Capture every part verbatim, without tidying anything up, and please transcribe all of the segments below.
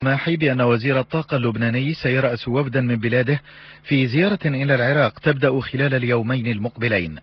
ماحي بأن وزير الطاقة اللبناني سيرأس وفدا من بلاده في زيارة إلى العراق تبدأ خلال اليومين المقبلين.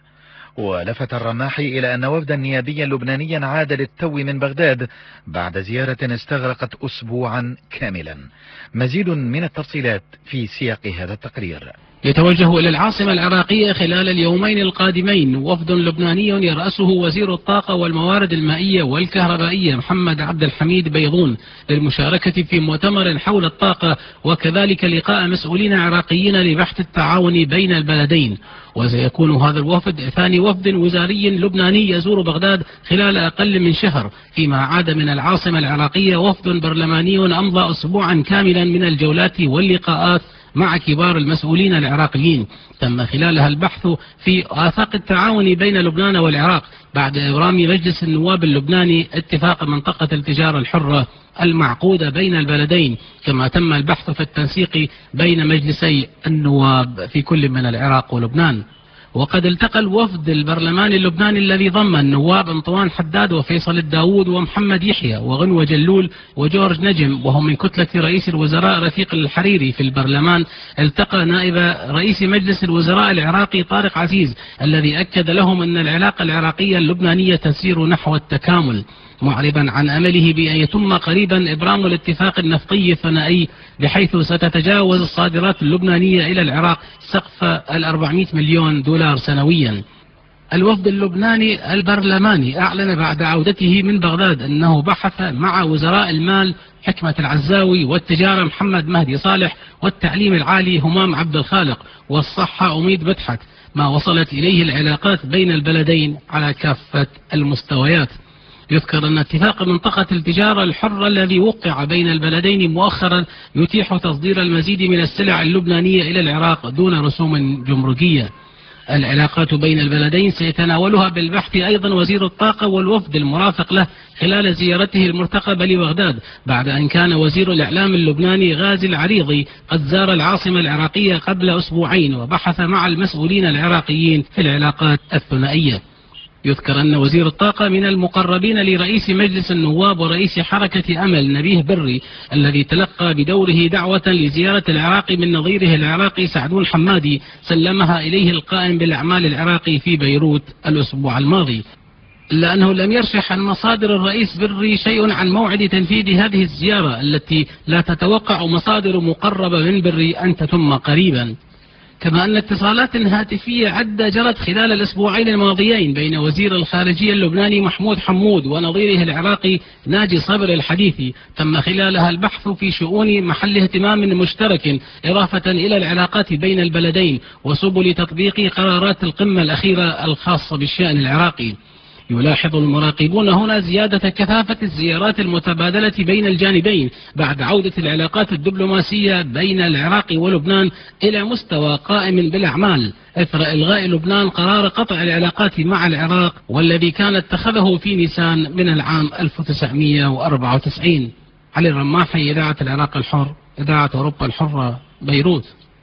ولفت الرماحي إلى أن وفدا نيابيا لبنانيا عاد للتو من بغداد بعد زيارة استغرقت أسبوعا كاملا. مزيد من التفصيلات في سياق هذا التقرير. يتوجه إلى العاصمة العراقية خلال اليومين القادمين وفد لبناني يرأسه وزير الطاقة والموارد المائية والكهربائية محمد عبد الحميد بيضون للمشاركة في مؤتمر حول الطاقة، وكذلك لقاء مسؤولين عراقيين لبحث التعاون بين البلدين. وسيكون هذا الوفد ثاني وفد وزاري لبناني يزور بغداد خلال أقل من شهر، فيما عاد من العاصمة العراقية وفد برلماني أمضى أسبوعا كاملا من الجولات واللقاءات مع كبار المسؤولين العراقيين، تم خلالها البحث في آفاق التعاون بين لبنان والعراق بعد إبرام مجلس النواب اللبناني اتفاق منطقة التجارة الحرة المعقودة بين البلدين، كما تم البحث في التنسيق بين مجلسي النواب في كل من العراق ولبنان. وقد التقى الوفد البرلماني اللبناني الذي ضم النواب أنطوان حداد وفيصل الداود ومحمد يحيى وغنوة جلول وجورج نجم، وهم من كتلة رئيس الوزراء رفيق الحريري في البرلمان. التقى نائب رئيس مجلس الوزراء العراقي طارق عزيز الذي أكد لهم أن العلاقة العراقية اللبنانية تسير نحو التكامل، معربا عن أمله بأن يتم قريبا إبرام الاتفاق النفطي الثنائي بحيث ستتجاوز الصادرات اللبنانية إلى العراق سقف الأربعمائة مليون دولار سنويا. الوفد اللبناني البرلماني أعلن بعد عودته من بغداد أنه بحث مع وزراء المال حكمة العزاوي والتجارة محمد مهدي صالح والتعليم العالي همام عبد الخالق والصحة أميد بدحت ما وصلت إليه العلاقات بين البلدين على كافة المستويات. يذكر أن اتفاق منطقة التجارة الحرة الذي وقع بين البلدين مؤخرا يتيح تصدير المزيد من السلع اللبنانية إلى العراق دون رسوم جمركية. العلاقات بين البلدين سيتناولها بالبحث أيضا وزير الطاقة والوفد المرافق له خلال زيارته المرتقبة لبغداد، بعد أن كان وزير الإعلام اللبناني غازي العريضي قد زار العاصمة العراقية قبل أسبوعين وبحث مع المسؤولين العراقيين في العلاقات الثنائية. يذكر أن وزير الطاقة من المقربين لرئيس مجلس النواب ورئيس حركة أمل نبيه بري الذي تلقى بدوره دعوة لزيارة العراق من نظيره العراقي سعدون حمادي سلمها إليه القائم بالأعمال العراقي في بيروت الأسبوع الماضي، إلا أنه لم يرشح عن مصادر الرئيس بري شيء عن موعد تنفيذ هذه الزيارة التي لا تتوقع مصادر مقربة من بري أن تتم قريبا. كما أن اتصالات هاتفية عدة جرت خلال الأسبوعين الماضيين بين وزير الخارجية اللبناني محمود حمود ونظيره العراقي ناجي صبر الحديثي، تم خلالها البحث في شؤون محل اهتمام مشترك إضافة إلى العلاقات بين البلدين وسبل تطبيق قرارات القمة الأخيرة الخاصة بالشأن العراقي. يلاحظ المراقبون هنا زيادة كثافة الزيارات المتبادلة بين الجانبين بعد عودة العلاقات الدبلوماسية بين العراق ولبنان إلى مستوى قائم بالأعمال إثر إلغاء لبنان قرار قطع العلاقات مع العراق والذي كان اتخذه في نيسان من العام ألف وتسعمائة وأربعة وتسعين. علي الرماحي، إذاعة العراق الحر، إذاعة أوروبا الحرة، بيروت.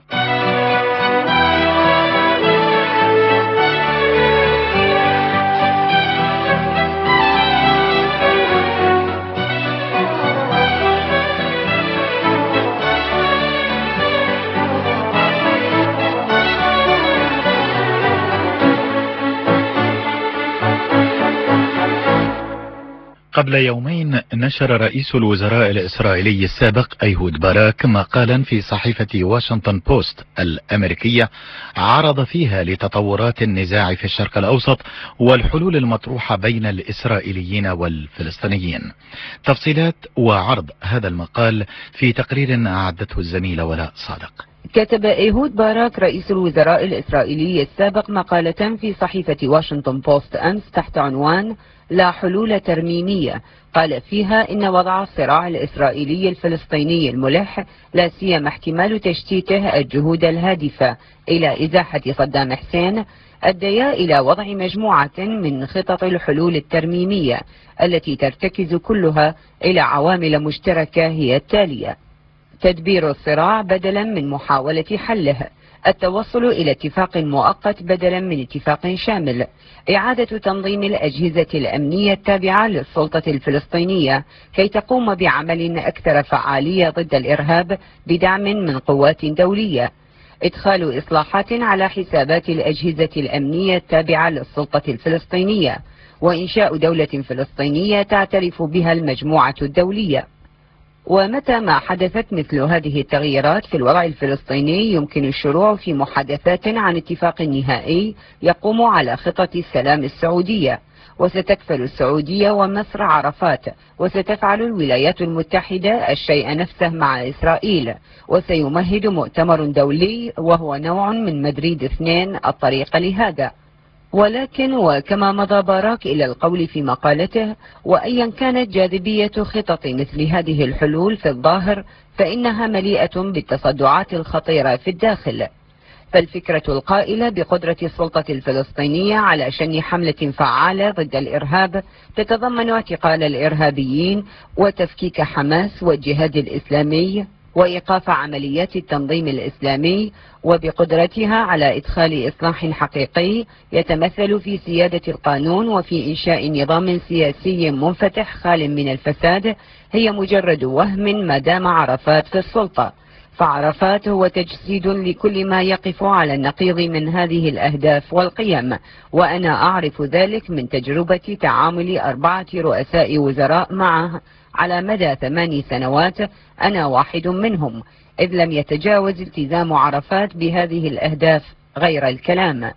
قبل يومين نشر رئيس الوزراء الإسرائيلي السابق أيهود باراك مقالا في صحيفة واشنطن بوست الأمريكية عرض فيها لتطورات النزاع في الشرق الأوسط والحلول المطروحة بين الإسرائيليين والفلسطينيين. تفصيلات وعرض هذا المقال في تقرير أعدته الزميلة ولاء صادق. كتب أيهود باراك رئيس الوزراء الإسرائيلي السابق مقالة في صحيفة واشنطن بوست أمس تحت عنوان لا حلول ترميمية، قال فيها إن وضع الصراع الإسرائيلي الفلسطيني الملح لا سيما احتمال تشتيته الجهود الهادفة إلى إزاحة صدام حسين أديا إلى وضع مجموعة من خطط الحلول الترميمية التي ترتكز كلها إلى عوامل مشتركة هي التالية: تدبير الصراع بدلا من محاولة حله، التوصل إلى اتفاق مؤقت بدلا من اتفاق شامل، إعادة تنظيم الأجهزة الأمنية التابعة للسلطة الفلسطينية كي تقوم بعمل أكثر فعالية ضد الإرهاب بدعم من قوات دولية، إدخال إصلاحات على حسابات الأجهزة الأمنية التابعة للسلطة الفلسطينية، وإنشاء دولة فلسطينية تعترف بها المجموعة الدولية. ومتى ما حدثت مثل هذه التغييرات في الوضع الفلسطيني يمكن الشروع في محادثات عن اتفاق نهائي يقوم على خطة السلام السعودية، وستكفل السعودية ومصر عرفات، وستفعل الولايات المتحدة الشيء نفسه مع إسرائيل، وسيمهد مؤتمر دولي وهو نوع من مدريد اثنين الطريق لهذا. ولكن وكما مضى باراك إلى القول في مقالته، وأيا كانت جاذبية خطط مثل هذه الحلول في الظاهر فإنها مليئة بالتصدعات الخطيرة في الداخل. فالفكرة القائلة بقدرة السلطة الفلسطينية على شن حملة فعالة ضد الإرهاب تتضمن اعتقال الإرهابيين وتفكيك حماس والجهاد الإسلامي وإيقاف عمليات التنظيم الإسلامي، وبقدرتها على إدخال إصلاح حقيقي يتمثل في سيادة القانون وفي إنشاء نظام سياسي منفتح خال من الفساد، هي مجرد وهم ما دام عرفات في السلطة. فعرفات هو تجسيد لكل ما يقف على النقيض من هذه الأهداف والقيم، وأنا أعرف ذلك من تجربة تعامل أربعة رؤساء وزراء معه على مدى ثماني سنوات، أنا واحد منهم، إذ لم يتجاوز التزام عرفات بهذه الأهداف غير الكلام.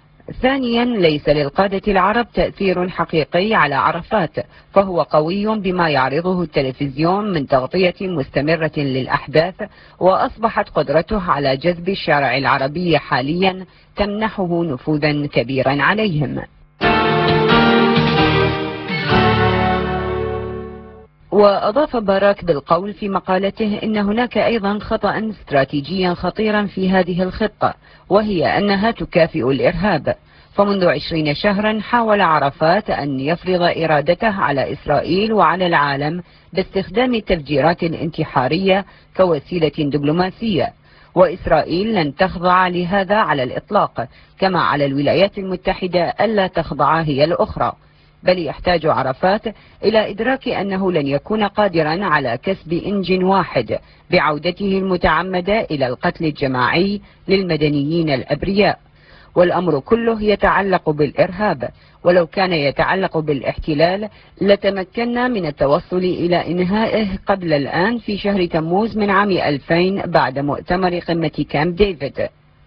ثانيا، ليس للقادة العرب تأثير حقيقي على عرفات، فهو قوي بما يعرضه التلفزيون من تغطية مستمرة للأحداث، وأصبحت قدرته على جذب الشارع العربي حاليا تمنحه نفوذا كبيرا عليهم. وأضاف باراك بالقول في مقالته إن هناك أيضا خطأ استراتيجيا خطيرا في هذه الخطة، وهي أنها تكافئ الإرهاب. فمنذ عشرين شهرا حاول عرفات أن يفرض إرادته على إسرائيل وعلى العالم باستخدام التفجيرات الانتحارية كوسيلة دبلوماسية، وإسرائيل لن تخضع لهذا على الإطلاق، كما على الولايات المتحدة ألا تخضع هي الأخرى. بل يحتاج عرفات إلى إدراك أنه لن يكون قادرا على كسب إنجن واحد بعودته المتعمدة إلى القتل الجماعي للمدنيين الأبرياء. والأمر كله يتعلق بالإرهاب، ولو كان يتعلق بالاحتلال لتمكنا من التوصل إلى إنهائه قبل الآن في شهر تموز من عام ألفين بعد مؤتمر قمة كامب ديفيد.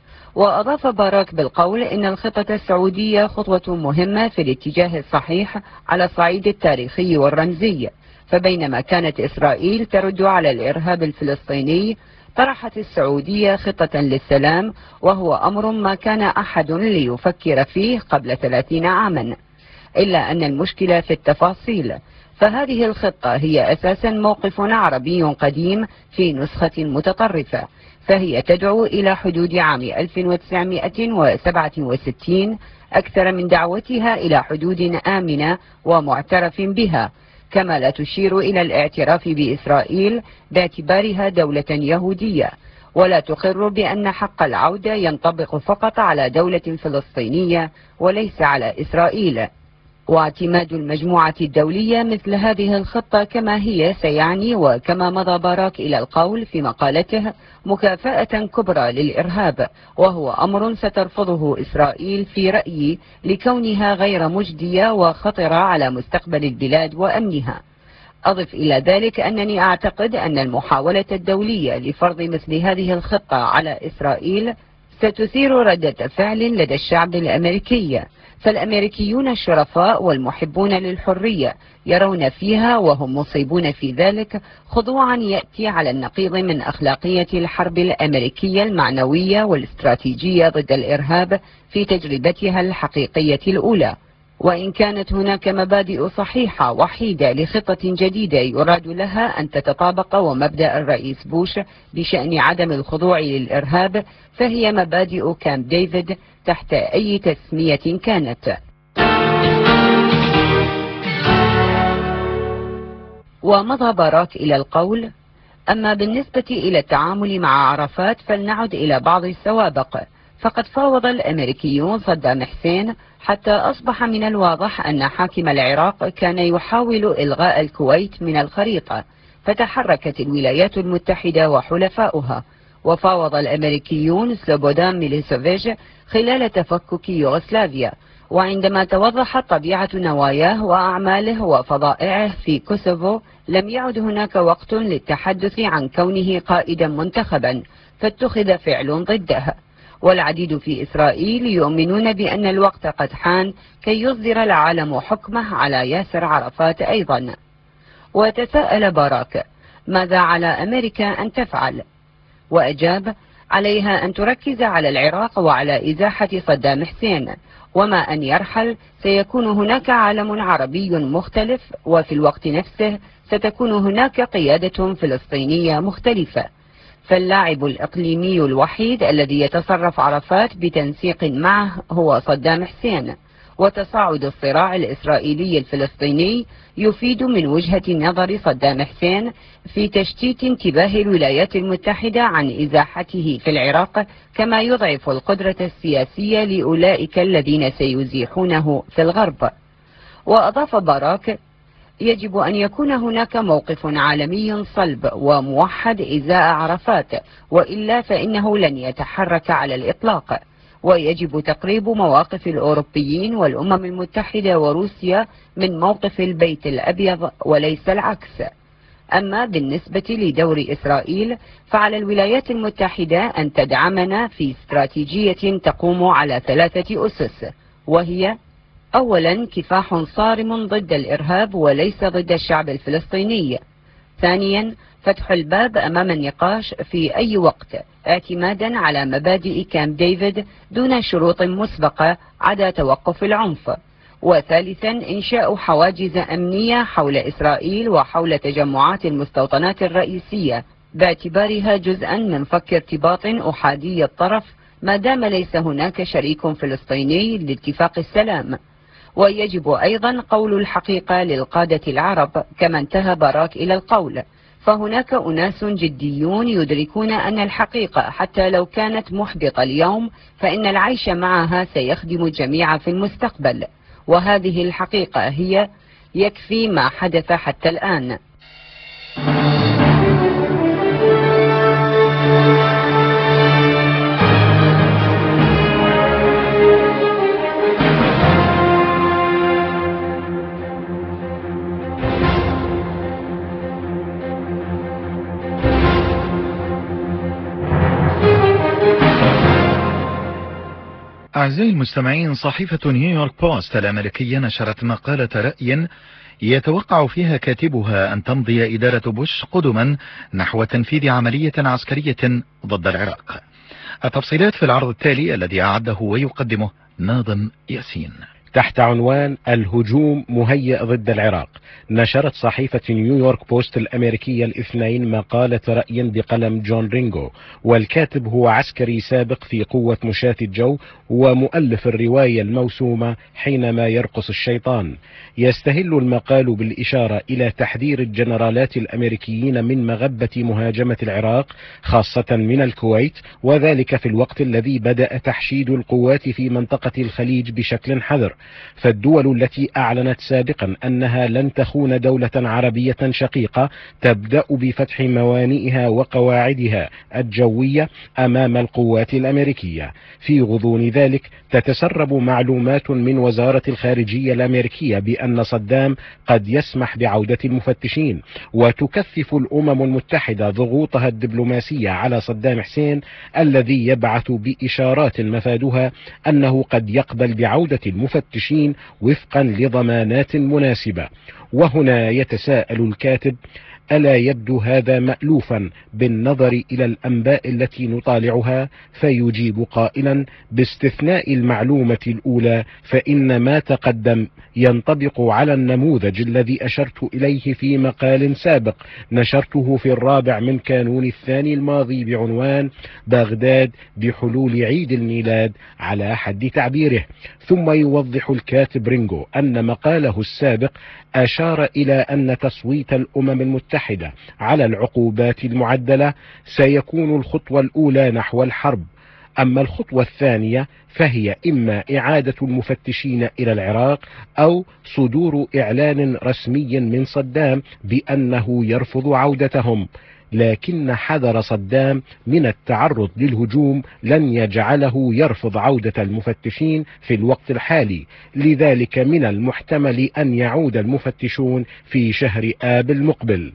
وأضاف باراك بالقول إن الخطة السعودية خطوة مهمة في الاتجاه الصحيح على الصعيد التاريخي والرمزي، فبينما كانت إسرائيل ترد على الإرهاب الفلسطيني، طرحت السعودية خطة للسلام، وهو أمر ما كان أحد ليفكر فيه قبل ثلاثين عاما. إلا أن المشكلة في التفاصيل، فهذه الخطة هي أساسا موقف عربي قديم في نسخة متطرفة، فهي تدعو إلى حدود عام ألف وتسعمائة وسبعة وستين أكثر من دعوتها إلى حدود آمنة ومعترف بها، كما لا تشير إلى الاعتراف بإسرائيل باعتبارها دولة يهودية، ولا تقر بأن حق العودة ينطبق فقط على دولة فلسطينية وليس على إسرائيل. واعتماد المجموعة الدولية مثل هذه الخطة كما هي سيعني، وكما مضى باراك إلى القول في مقالته، مكافأة كبرى للإرهاب، وهو أمر سترفضه إسرائيل في رأيي لكونها غير مجدية وخطرة على مستقبل البلاد وأمنها. أضف إلى ذلك أنني أعتقد أن المحاولة الدولية لفرض مثل هذه الخطة على إسرائيل ستثير ردة فعل لدى الشعب الأمريكي، فالأمريكيون الشرفاء والمحبون للحرية يرون فيها وهم مصيبون في ذلك خضوعا يأتي على النقيض من أخلاقية الحرب الأمريكية المعنوية والاستراتيجية ضد الإرهاب في تجربتها الحقيقية الأولى. وإن كانت هناك مبادئ صحيحة وحيدة لخطة جديدة يراد لها أن تتطابق ومبدأ الرئيس بوش بشأن عدم الخضوع للإرهاب، فهي مبادئ كامب ديفيد تحت أي تسمية كانت. ومضى باراك إلى القول: أما بالنسبة إلى التعامل مع عرفات فلنعد إلى بعض السوابق. فقد فاوض الأمريكيون صدام حسين حتى أصبح من الواضح أن حاكم العراق كان يحاول إلغاء الكويت من الخريطة، فتحركت الولايات المتحدة وحلفاؤها، وفاوض الأمريكيون سلوبودان ميلوسيفيتش خلال تفكك يوغوسلافيا. وعندما توضحت طبيعة نواياه وأعماله وفظائعه في كوسوفو لم يعد هناك وقت للتحدث عن كونه قائدا منتخبا، فاتخذ فعل ضده. والعديد في إسرائيل يؤمنون بأن الوقت قد حان كي يصدر العالم حكمه على ياسر عرفات أيضا. وتساءل باراك: ماذا على أمريكا أن تفعل؟ وأجاب: عليها أن تركز على العراق وعلى إزاحة صدام حسين، وما أن يرحل سيكون هناك عالم عربي مختلف، وفي الوقت نفسه ستكون هناك قيادة فلسطينية مختلفة. فاللاعب الإقليمي الوحيد الذي يتصرف عرفات بتنسيق معه هو صدام حسين. وتصاعد الصراع الإسرائيلي الفلسطيني يفيد من وجهة نظر صدام حسين في تشتيت انتباه الولايات المتحدة عن إزاحته في العراق، كما يضعف القدرة السياسية لأولئك الذين سيزيحونه في الغرب. وأضاف باراك: يجب أن يكون هناك موقف عالمي صلب وموحد إزاء عرفات، وإلا فإنه لن يتحرك على الإطلاق. ويجب تقريب مواقف الأوروبيين والأمم المتحدة وروسيا من موقف البيت الأبيض وليس العكس. أما بالنسبة لدور إسرائيل فعلى الولايات المتحدة أن تدعمنا في استراتيجية تقوم على ثلاثة أسس، وهي: أولا، كفاح صارم ضد الإرهاب وليس ضد الشعب الفلسطيني. ثانيا، فتح الباب أمام النقاش في أي وقت اعتمادا على مبادئ كامب ديفيد دون شروط مسبقة عدا توقف العنف. وثالثا، إنشاء حواجز أمنية حول إسرائيل وحول تجمعات المستوطنات الرئيسية، باعتبارها جزءا من فك ارتباط أحادي الطرف ما دام ليس هناك شريك فلسطيني لاتفاق السلام. ويجب أيضا قول الحقيقة للقادة العرب كما انتهى باراك إلى القول، فهناك أناس جديون يدركون أن الحقيقة حتى لو كانت محبطة اليوم فإن العيش معها سيخدم الجميع في المستقبل. وهذه الحقيقة هي: يكفي ما حدث حتى الآن. أعزائي المستمعين، صحيفة نيويورك بوست الأمريكية نشرت مقالة رأي يتوقع فيها كاتبها أن تمضي إدارة بوش قدما نحو تنفيذ عملية عسكرية ضد العراق. التفصيلات في العرض التالي الذي أعده ويقدمه ناظم ياسين. تحت عنوان الهجوم مهيئ ضد العراق، نشرت صحيفة نيويورك بوست الأمريكية الاثنين مقالة رأي بقلم جون رينغو، والكاتب هو عسكري سابق في قوة مشاة الجو ومؤلف الرواية الموسومة حينما يرقص الشيطان. يستهل المقال بالإشارة إلى تحذير الجنرالات الأمريكيين من مغبة مهاجمة العراق خاصة من الكويت، وذلك في الوقت الذي بدأ تحشيد القوات في منطقة الخليج بشكل حذر. فالدول التي أعلنت سابقا أنها لن تخون دولة عربية شقيقة تبدأ بفتح موانئها وقواعدها الجوية أمام القوات الأمريكية. في غضون ذلك تتسرب معلومات من وزارة الخارجية الأمريكية بأن صدام قد يسمح بعودة المفتشين، وتكثف الأمم المتحدة ضغوطها الدبلوماسية على صدام حسين الذي يبعث بإشارات مفادها أنه قد يقبل بعودة المفتشين وفقا لضمانات مناسبة. وهنا يتساءل الكاتب: ألا يبدو هذا مألوفا بالنظر إلى الأنباء التي نطالعها؟ فيجيب قائلا: باستثناء المعلومة الأولى فإن ما تقدم ينطبق على النموذج الذي أشرت إليه في مقال سابق نشرته في الرابع من كانون الثاني الماضي بعنوان بغداد بحلول عيد الميلاد على حد تعبيره. ثم يوضح الكاتب رينغو أن مقاله السابق أشار إلى أن تصويت الأمم المتحدة المتحدة على العقوبات المعدلة سيكون الخطوة الأولى نحو الحرب. أما الخطوة الثانية فهي إما إعادة المفتشين إلى العراق أو صدور إعلان رسمي من صدام بأنه يرفض عودتهم، لكن حذر صدام من التعرض للهجوم لن يجعله يرفض عودة المفتشين في الوقت الحالي، لذلك من المحتمل أن يعود المفتشون في شهر آب المقبل.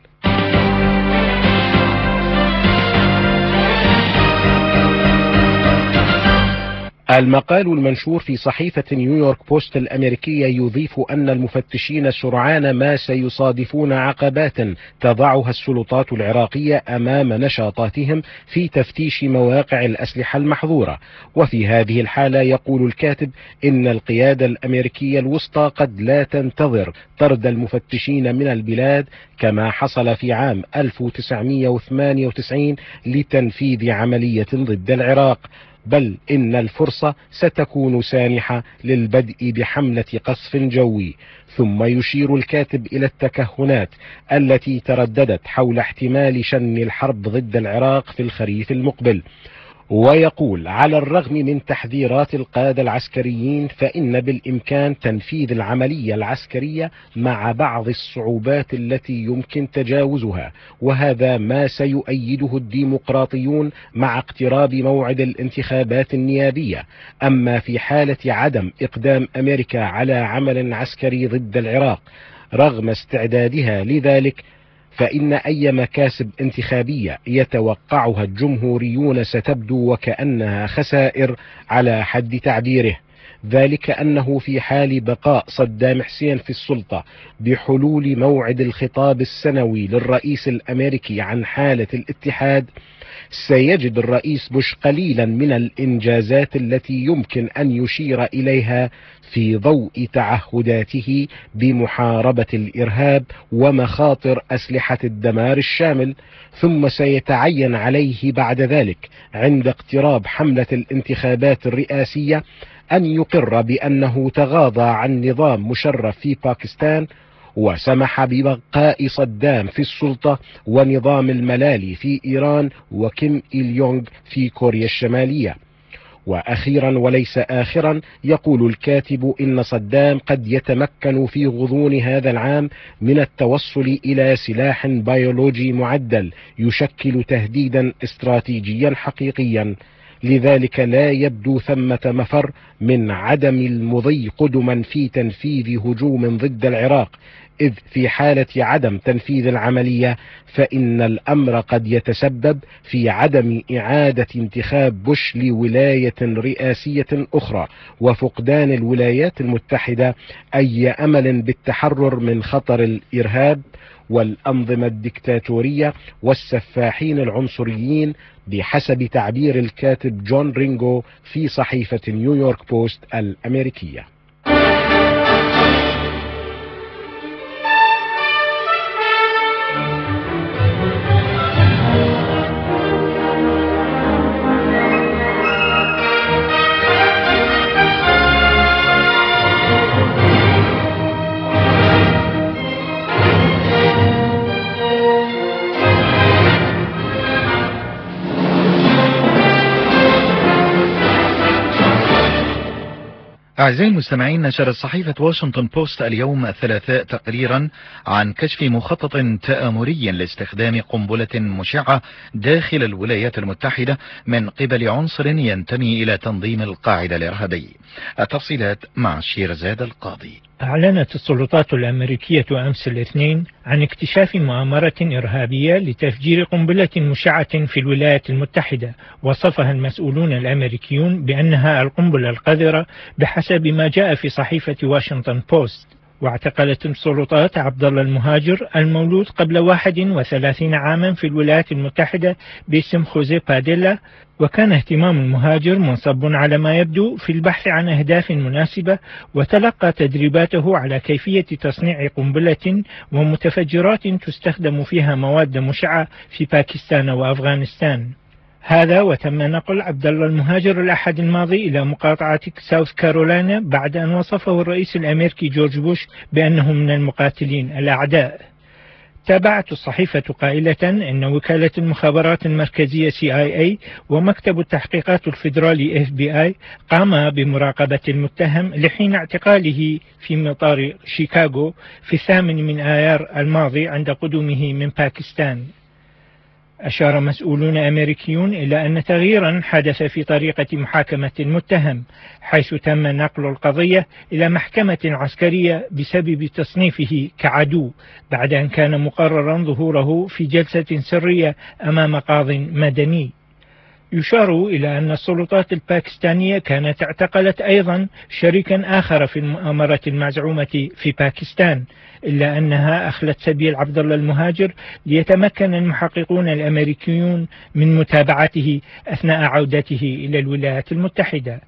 المقال المنشور في صحيفة نيويورك بوست الأمريكية يضيف أن المفتشين سرعان ما سيصادفون عقبات تضعها السلطات العراقية أمام نشاطاتهم في تفتيش مواقع الأسلحة المحظورة. وفي هذه الحالة يقول الكاتب إن القيادة الأمريكية الوسطى قد لا تنتظر طرد المفتشين من البلاد كما حصل في عام ألف وتسعمئة وثمانية وتسعين لتنفيذ عملية ضد العراق، بل إن الفرصة ستكون سانحة للبدء بحملة قصف جوي. ثم يشير الكاتب إلى التكهنات التي ترددت حول احتمال شن الحرب ضد العراق في الخريف المقبل، ويقول على الرغم من تحذيرات القادة العسكريين فإن بالإمكان تنفيذ العملية العسكرية مع بعض الصعوبات التي يمكن تجاوزها، وهذا ما سيؤيده الديمقراطيون مع اقتراب موعد الانتخابات النيابية. أما في حالة عدم إقدام أمريكا على عمل عسكري ضد العراق رغم استعدادها لذلك فإن أي مكاسب انتخابية يتوقعها الجمهوريون ستبدو وكأنها خسائر على حد تعبيره، ذلك أنه في حال بقاء صدام حسين في السلطة بحلول موعد الخطاب السنوي للرئيس الأمريكي عن حالة الاتحاد سيجد الرئيس بوش قليلا من الإنجازات التي يمكن أن يشير إليها في ضوء تعهداته بمحاربة الإرهاب ومخاطر أسلحة الدمار الشامل. ثم سيتعين عليه بعد ذلك عند اقتراب حملة الانتخابات الرئاسية أن يقر بأنه تغاضى عن نظام مشرف في باكستان وسمح ببقاء صدام في السلطة ونظام الملالي في إيران وكيم إيل يونغ في كوريا الشمالية. وأخيرا وليس آخرا يقول الكاتب إن صدام قد يتمكن في غضون هذا العام من التوصل إلى سلاح بيولوجي معدل يشكل تهديدا استراتيجيا حقيقيا، لذلك لا يبدو ثمة مفر من عدم المضي قدما في تنفيذ هجوم ضد العراق، إذ في حالة عدم تنفيذ العملية فإن الأمر قد يتسبب في عدم إعادة انتخاب بوش لولاية رئاسية أخرى وفقدان الولايات المتحدة أي أمل بالتحرر من خطر الإرهاب والأنظمة الدكتاتورية والسفاحين العنصريين بحسب تعبير الكاتب جون رينغو في صحيفة نيويورك بوست الأمريكية. أعزائي المستمعين، نشرت صحيفة واشنطن بوست اليوم الثلاثاء تقريرا عن كشف مخطط تآمري لاستخدام قنبلة مشعة داخل الولايات المتحدة من قبل عنصر ينتمي إلى تنظيم القاعدة الإرهابي. التفصيلات مع شيرزاد القاضي. أعلنت السلطات الأمريكية أمس الاثنين عن اكتشاف مؤامرة إرهابية لتفجير قنبلة مشعة في الولايات المتحدة، وصفها المسؤولون الأمريكيون بأنها القنبلة القذرة بحسب ما جاء في صحيفة واشنطن بوست. واعتقلت السلطات عبد الله المهاجر المولود قبل واحد وثلاثين عاما في الولايات المتحدة باسم خوزيه باديلا، وكان اهتمام المهاجر منصب على ما يبدو في البحث عن أهداف مناسبة، وتلقى تدريباته على كيفية تصنيع قنبلة ومتفجرات تستخدم فيها مواد مشعة في باكستان وأفغانستان. هذا وتم نقل عبد الله المهاجر الأحد الماضي إلى مقاطعة ساوث كارولاينا بعد أن وصفه الرئيس الأمريكي جورج بوش بأنه من المقاتلين الأعداء. تابعت الصحيفة قائلة أن وكالة المخابرات المركزية سي آي إيه ومكتب التحقيقات الفيدرالي إف بي آي قاما بمراقبة المتهم لحين اعتقاله في مطار شيكاغو في الثامن من آيار الماضي عند قدومه من باكستان. أشار مسؤولون أمريكيون إلى أن تغييرا حدث في طريقة محاكمة المتهم، حيث تم نقل القضية إلى محكمة عسكرية بسبب تصنيفه كعدو، بعد أن كان مقررا ظهوره في جلسة سرية أمام قاض مدني. يشار إلى أن السلطات الباكستانية كانت اعتقلت أيضا شريكا آخر في المؤامرة المزعومة في باكستان، إلا أنها أخلت سبيل عبد الله المهاجر ليتمكن المحققون الأمريكيون من متابعته أثناء عودته إلى الولايات المتحدة.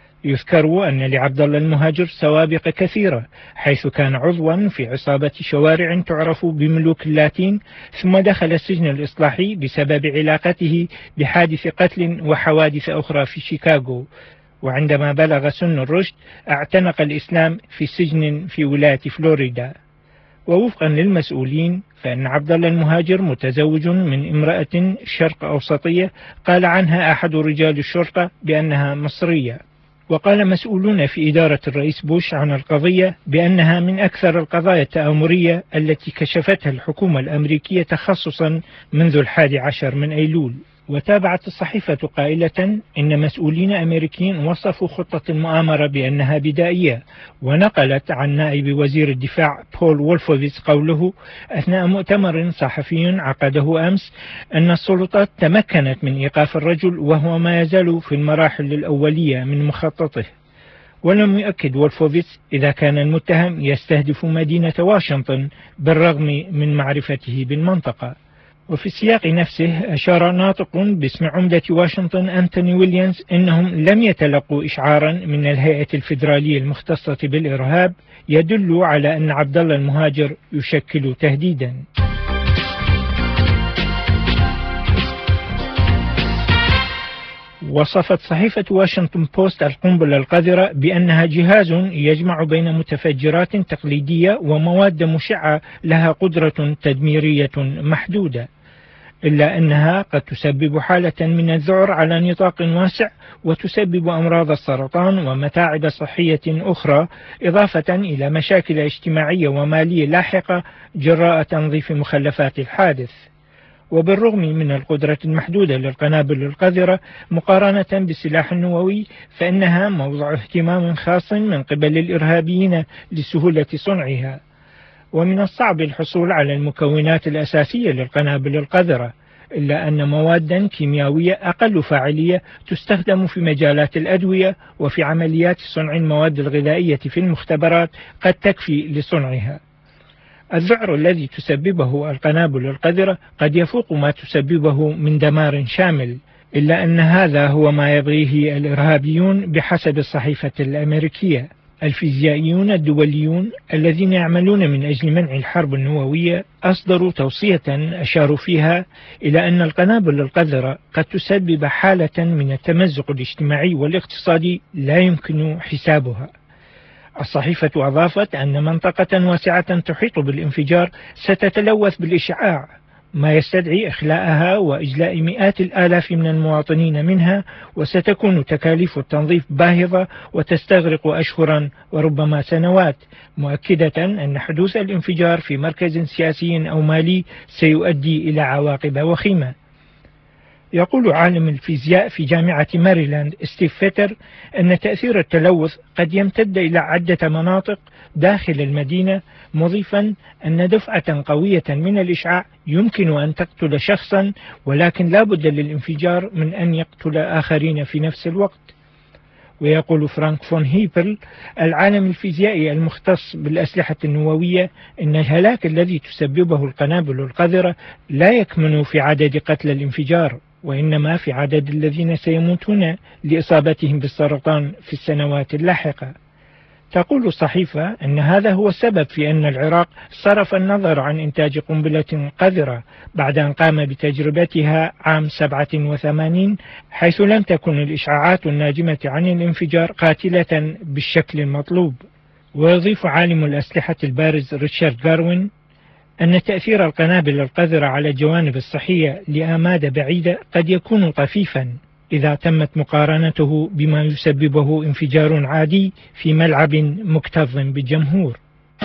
يذكر أن لعبد الله المهاجر سوابق كثيرة، حيث كان عضوا في عصابة شوارع تعرف بملوك اللاتين، ثم دخل السجن الإصلاحي بسبب علاقته بحادث قتل وحوادث أخرى في شيكاغو، وعندما بلغ سن الرشد اعتنق الإسلام في سجن في ولاية فلوريدا. ووفقا للمسؤولين فإن عبد الله المهاجر متزوج من امرأة شرق أوسطية قال عنها أحد رجال الشرطة بأنها مصرية. وقال مسؤولون في إدارة الرئيس بوش عن القضية بأنها من أكثر القضايا التآمرية التي كشفتها الحكومة الأمريكية تخصصا منذ الحادي عشر من أيلول. وتابعت الصحيفة قائلة إن مسؤولين أمريكيين وصفوا خطة المؤامرة بأنها بدائية، ونقلت عن نائب وزير الدفاع بول وولفوفيتس قوله أثناء مؤتمر صحفي عقده أمس أن السلطات تمكنت من إيقاف الرجل وهو ما يزال في المراحل الأولية من مخططه. ولم يؤكد وولفوفيتس إذا كان المتهم يستهدف مدينة واشنطن بالرغم من معرفته بالمنطقة. وفي السياق نفسه أشار ناطق باسم عمدة واشنطن أنتوني ويليامز إنهم لم يتلقوا إشعارا من الهيئة الفيدرالية المختصة بالإرهاب يدل على أن عبد الله المهاجر يشكل تهديدا. وصفت صحيفة واشنطن بوست القنبلة القذرة بأنها جهاز يجمع بين متفجرات تقليدية ومواد مشعة لها قدرة تدميرية محدودة، إلا أنها قد تسبب حالة من الذعر على نطاق واسع وتسبب أمراض السرطان ومتاعب صحية أخرى، إضافة إلى مشاكل اجتماعية ومالية لاحقة جراء تنظيف مخلفات الحادث. وبالرغم من القدرة المحدودة للقنابل القذرة مقارنة بالسلاح النووي، فإنها موضع اهتمام خاص من قبل الإرهابيين لسهولة صنعها. ومن الصعب الحصول على المكونات الأساسية للقنابل القذرة، إلا أن موادا كيميائية أقل فاعلية تستخدم في مجالات الأدوية وفي عمليات صنع المواد الغذائية في المختبرات قد تكفي لصنعها. الذعر الذي تسببه القنابل القذرة قد يفوق ما تسببه من دمار شامل، إلا أن هذا هو ما يبغيه الإرهابيون بحسب الصحيفة الأمريكية. الفيزيائيون الدوليون الذين يعملون من أجل منع الحرب النووية أصدروا توصية أشاروا فيها إلى أن القنابل القذرة قد تسبب حالة من التمزق الاجتماعي والاقتصادي لا يمكن حسابها. الصحيفة أضافت أن منطقة واسعة تحيط بالانفجار ستتلوث بالإشعاع، ما يستدعي إخلاءها وإجلاء مئات الآلاف من المواطنين منها، وستكون تكاليف التنظيف باهظة وتستغرق أشهرا وربما سنوات، مؤكدة أن حدوث الانفجار في مركز سياسي أو مالي سيؤدي إلى عواقب وخيمة. يقول عالم الفيزياء في جامعة ماريلاند ستيف فيتر أن تأثير التلوث قد يمتد إلى عدة مناطق داخل المدينة، مضيفا أن دفعة قوية من الإشعاع يمكن أن تقتل شخصا، ولكن لا بد للانفجار من أن يقتل آخرين في نفس الوقت. ويقول فرانك فون هيبرل العالم الفيزيائي المختص بالأسلحة النووية أن الهلاك الذي تسببه القنابل القذرة لا يكمن في عدد قتلى الانفجار، وإنما في عدد الذين سيموتون لإصابتهم بالسرطان في السنوات اللاحقة. تقول الصحيفة أن هذا هو السبب في أن العراق صرف النظر عن إنتاج قنبلة قذرة بعد أن قام بتجربتها عام سبعة وثمانين، حيث لم تكن الإشعاعات الناجمة عن الانفجار قاتلة بالشكل المطلوب. ويضيف عالم الأسلحة البارز ريتشارد غاروين أن تأثير القنابل القذرة على الجوانب الصحية لآماد بعيدة قد يكون طفيفا إذا تمت مقارنته بما يسببه انفجار عادي في ملعب مكتظ بالجمهور.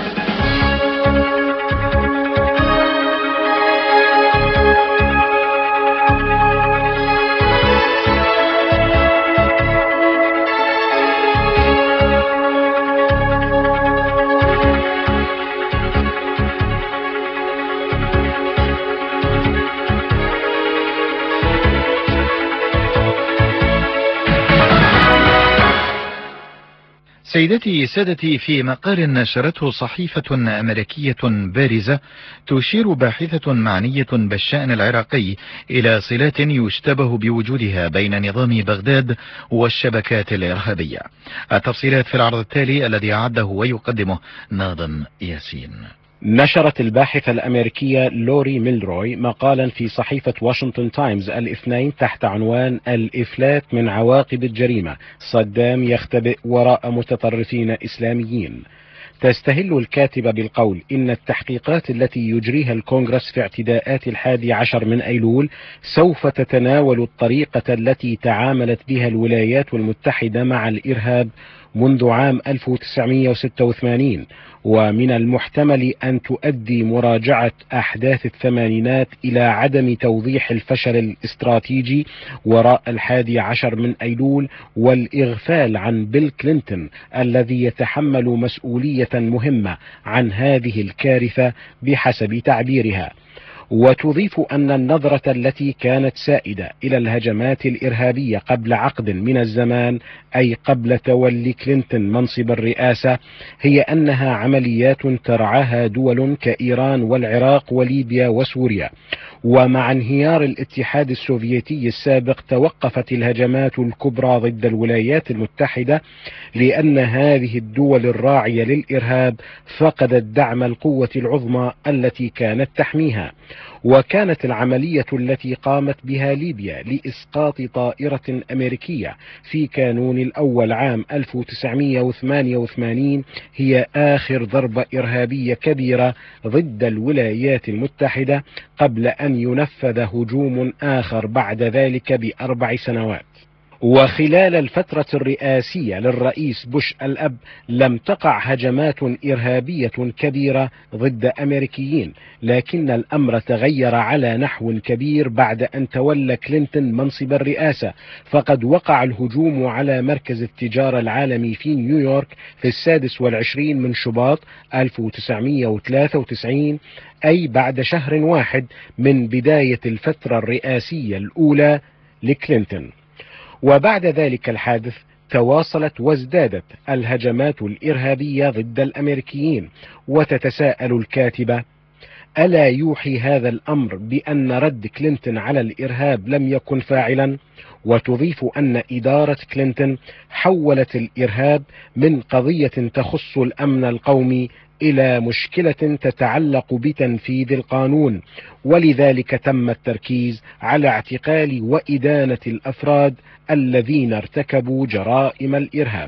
سيدتي سادتي، في مقال نشرته صحيفة أمريكية بارزة تشير باحثة معنية بالشأن العراقي إلى صلات يشتبه بوجودها بين نظام بغداد والشبكات الإرهابية. التفصيلات في العرض التالي الذي أعده ويقدمه ناظم ياسين. نشرت الباحثة الأمريكية لوري ميلروي مقالا في صحيفة واشنطن تايمز الاثنين تحت عنوان الإفلات من عواقب الجريمة، صدام يختبئ وراء متطرفين إسلاميين. تستهل الكاتبة بالقول إن التحقيقات التي يجريها الكونغرس في اعتداءات الحادي عشر من أيلول سوف تتناول الطريقة التي تعاملت بها الولايات المتحدة مع الإرهاب منذ عام ألف وتسعمئة وستة وثمانين، ومن المحتمل أن تؤدي مراجعة أحداث الثمانينات إلى عدم توضيح الفشل الاستراتيجي وراء الحادي عشر من أيلول والإغفال عن بيل كلينتون الذي يتحمل مسؤولية مهمة عن هذه الكارثة بحسب تعبيرها. وتضيف أن النظرة التي كانت سائدة إلى الهجمات الإرهابية قبل عقد من الزمان، أي قبل تولي كلينتون منصب الرئاسة، هي أنها عمليات ترعاها دول كإيران والعراق وليبيا وسوريا. ومع انهيار الاتحاد السوفيتي السابق توقفت الهجمات الكبرى ضد الولايات المتحدة، لأن هذه الدول الراعية للإرهاب فقدت دعم القوة العظمى التي كانت تحميها. وكانت العملية التي قامت بها ليبيا لإسقاط طائرة أمريكية في كانون الأول عام ألف وتسعمئة وثمانية وثمانين هي آخر ضربة إرهابية كبيرة ضد الولايات المتحدة، قبل أن ينفذ هجوم آخر بعد ذلك بأربع سنوات. وخلال الفترة الرئاسية للرئيس بوش الأب لم تقع هجمات إرهابية كبيرة ضد أمريكيين، لكن الأمر تغير على نحو كبير بعد أن تولى كلينتون منصب الرئاسة، فقد وقع الهجوم على مركز التجارة العالمي في نيويورك في السادس والعشرين من شباط ألف وتسعمئة وثلاثة وتسعين، أي بعد شهر واحد من بداية الفترة الرئاسية الأولى لكلينتون. وبعد ذلك الحادث تواصلت وازدادت الهجمات الإرهابية ضد الأمريكيين. وتتساءل الكاتبة: ألا يوحي هذا الأمر بأن رد كلينتون على الإرهاب لم يكن فاعلا؟ وتضيف أن إدارة كلينتون حولت الإرهاب من قضية تخص الأمن القومي إلى مشكلة تتعلق بتنفيذ القانون، ولذلك تم التركيز على اعتقال وإدانة الأفراد الذين ارتكبوا جرائم الإرهاب.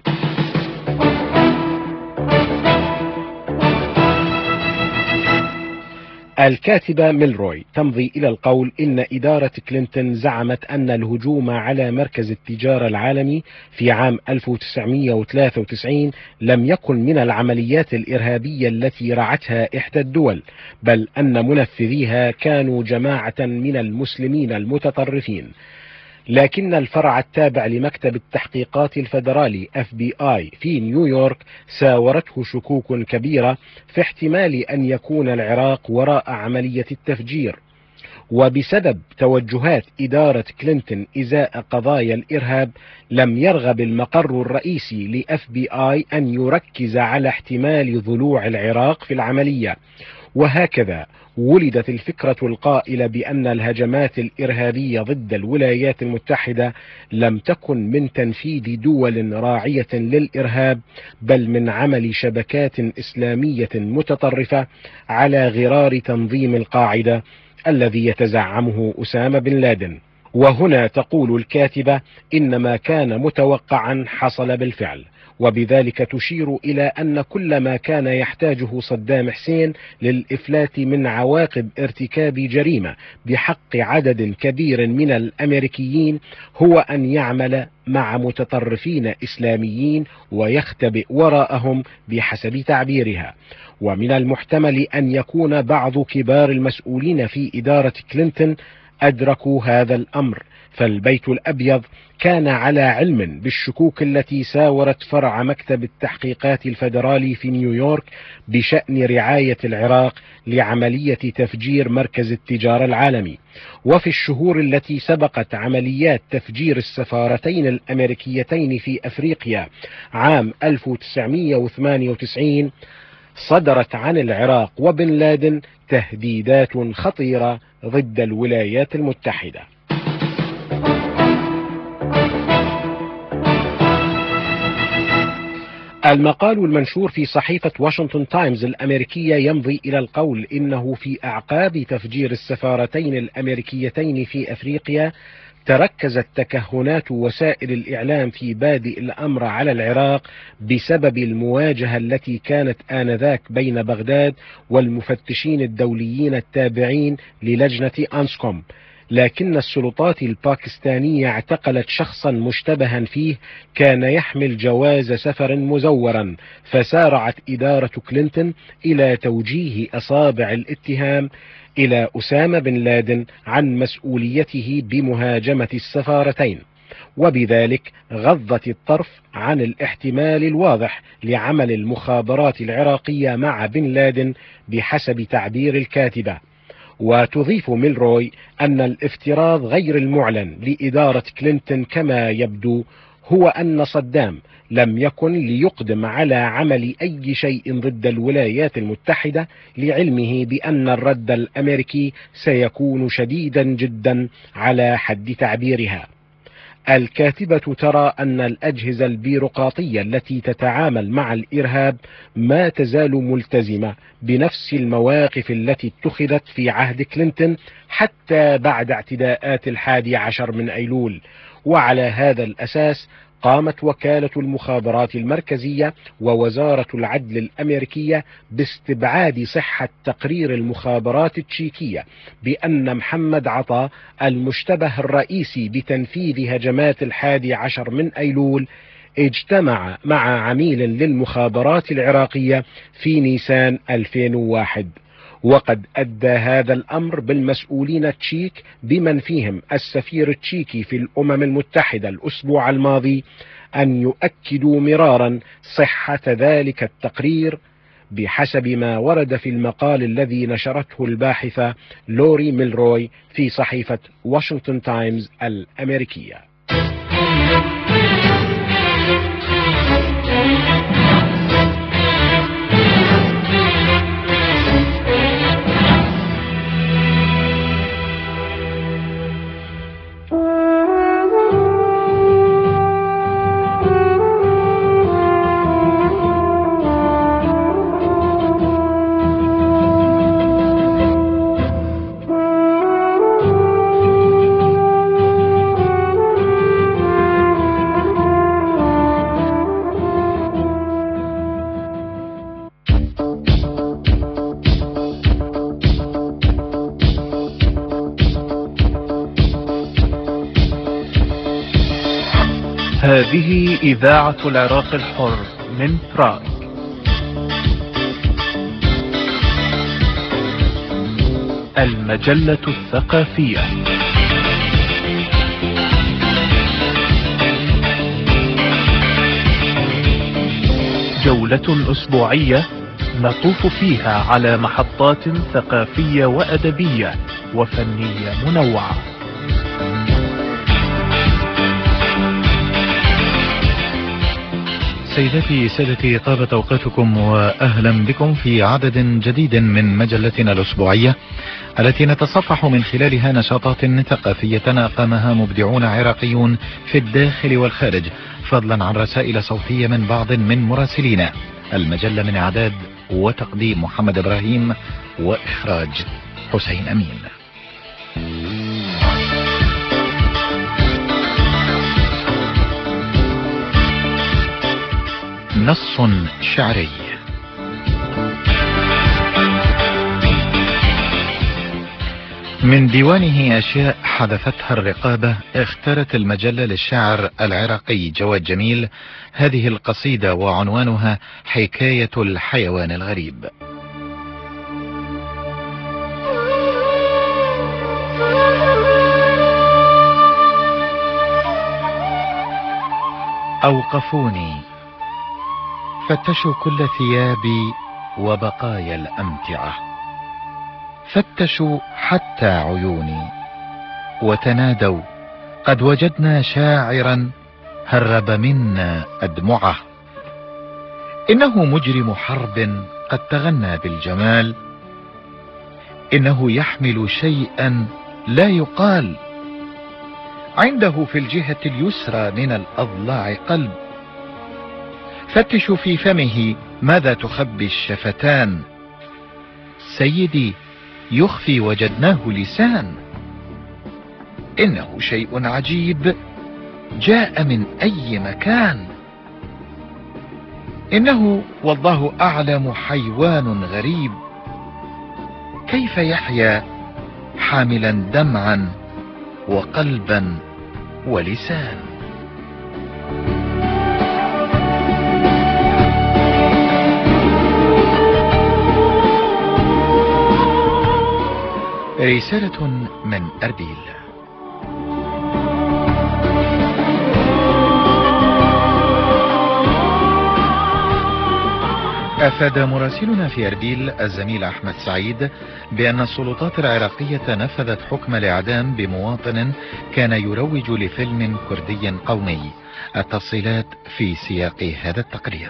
الكاتبة ميلروي تمضي إلى القول إن إدارة كلينتون زعمت أن الهجوم على مركز التجارة العالمي في عام ألف وتسعمئة وثلاثة وتسعين لم يكن من العمليات الإرهابية التي رعتها إحدى الدول، بل أن منفذيها كانوا جماعة من المسلمين المتطرفين. لكن الفرع التابع لمكتب التحقيقات الفيدرالي إف بي آي في نيويورك ساورته شكوك كبيرة في احتمال أن يكون العراق وراء عملية التفجير. وبسبب توجهات إدارة كلينتون إزاء قضايا الإرهاب لم يرغب المقر الرئيسي ل إف بي آي أن يركز على احتمال ضلوع العراق في العملية. وهكذا ولدت الفكرة القائلة بأن الهجمات الإرهابية ضد الولايات المتحدة لم تكن من تنفيذ دول راعية للإرهاب، بل من عمل شبكات إسلامية متطرفة على غرار تنظيم القاعدة الذي يتزعمه أسامة بن لادن. وهنا تقول الكاتبة إن ما كان متوقعا حصل بالفعل، وبذلك تشير إلى أن كل ما كان يحتاجه صدام حسين للإفلات من عواقب ارتكاب جريمة بحق عدد كبير من الأمريكيين هو أن يعمل مع متطرفين إسلاميين ويختبئ وراءهم بحسب تعبيرها. ومن المحتمل أن يكون بعض كبار المسؤولين في إدارة كلينتون أدركوا هذا الأمر، فالبيت الأبيض كان على علم بالشكوك التي ساورت فرع مكتب التحقيقات الفيدرالي في نيويورك بشأن رعاية العراق لعملية تفجير مركز التجارة العالمي. وفي الشهور التي سبقت عمليات تفجير السفارتين الأمريكيتين في أفريقيا عام ألف وتسعمئة وثمانية وتسعين صدرت عن العراق وبن لادن تهديدات خطيرة ضد الولايات المتحدة. المقال المنشور في صحيفة واشنطن تايمز الأمريكية يمضي إلى القول إنه في أعقاب تفجير السفارتين الأمريكيتين في أفريقيا تركزت تكهنات وسائل الإعلام في بادئ الأمر على العراق بسبب المواجهة التي كانت آنذاك بين بغداد والمفتشين الدوليين التابعين للجنة أنسكوم، لكن السلطات الباكستانية اعتقلت شخصا مشتبها فيه كان يحمل جواز سفر مزورا، فسارعت إدارة كلينتون إلى توجيه أصابع الاتهام إلى أسامة بن لادن عن مسؤوليته بمهاجمة السفارتين، وبذلك غضت الطرف عن الاحتمال الواضح لعمل المخابرات العراقية مع بن لادن بحسب تعبير الكاتبة. وتضيف ميلروي أن الافتراض غير المعلن لإدارة كلينتون كما يبدو هو أن صدام لم يكن ليقدم على عمل أي شيء ضد الولايات المتحدة لعلمه بأن الرد الأمريكي سيكون شديدا جدا على حد تعبيرها. الكاتبة ترى أن الأجهزة البيروقراطية التي تتعامل مع الإرهاب ما تزال ملتزمة بنفس المواقف التي اتخذت في عهد كلينتون حتى بعد اعتداءات الحادي عشر من أيلول، وعلى هذا الأساس قامت وكالة المخابرات المركزية ووزارة العدل الأمريكية باستبعاد صحة تقرير المخابرات التشيكية بأن محمد عطا المشتبه الرئيسي بتنفيذ هجمات الحادي عشر من أيلول اجتمع مع عميل للمخابرات العراقية في نيسان ألفين وواحد. وقد أدى هذا الأمر بالمسؤولين التشيك بمن فيهم السفير التشيكي في الأمم المتحدة الأسبوع الماضي أن يؤكدوا مرارا صحة ذلك التقرير بحسب ما ورد في المقال الذي نشرته الباحثة لوري ميلروي في صحيفة واشنطن تايمز الأمريكية. هذه إذاعة العراق الحر من براغ. المجلة الثقافية. جولة أسبوعية نطوف فيها على محطات ثقافية وأدبية وفنية منوعة. سيداتي سادتي، طابت أوقاتكم وأهلا بكم في عدد جديد من مجلتنا الأسبوعية التي نتصفح من خلالها نشاطات ثقافية أقامها مبدعون عراقيون في الداخل والخارج، فضلا عن رسائل صوتية من بعض من مراسلينا. المجلة من إعداد وتقديم محمد إبراهيم وإخراج حسين أمين. نص شعري. من ديوانه أشياء حذفتها الرقابة، اختارت المجلة للشاعر العراقي جواد جميل هذه القصيدة وعنوانها حكاية الحيوان الغريب. أوقفوني فتشوا كل ثيابي وبقايا الأمتعة، فتشوا حتى عيوني وتنادوا قد وجدنا شاعرا هرب منا أدمعه. إنه مجرم حرب قد تغنى بالجمال، إنه يحمل شيئا لا يقال، عنده في الجهة اليسرى من الأضلاع قلب. فتشوا في فمه ماذا تخبي الشفتان، سيدي يخفي وجدناه لسان. إنه شيء عجيب جاء من أي مكان، إنه والله أعلم حيوان غريب، كيف يحيا حاملا دمعا وقلبا ولسان. رسالة من أربيل. أفاد مراسلنا في أربيل الزميل أحمد سعيد بأن السلطات العراقية نفذت حكم الإعدام بمواطن كان يروج لفيلم كردي قومي. التفصيلات في سياق هذا التقرير.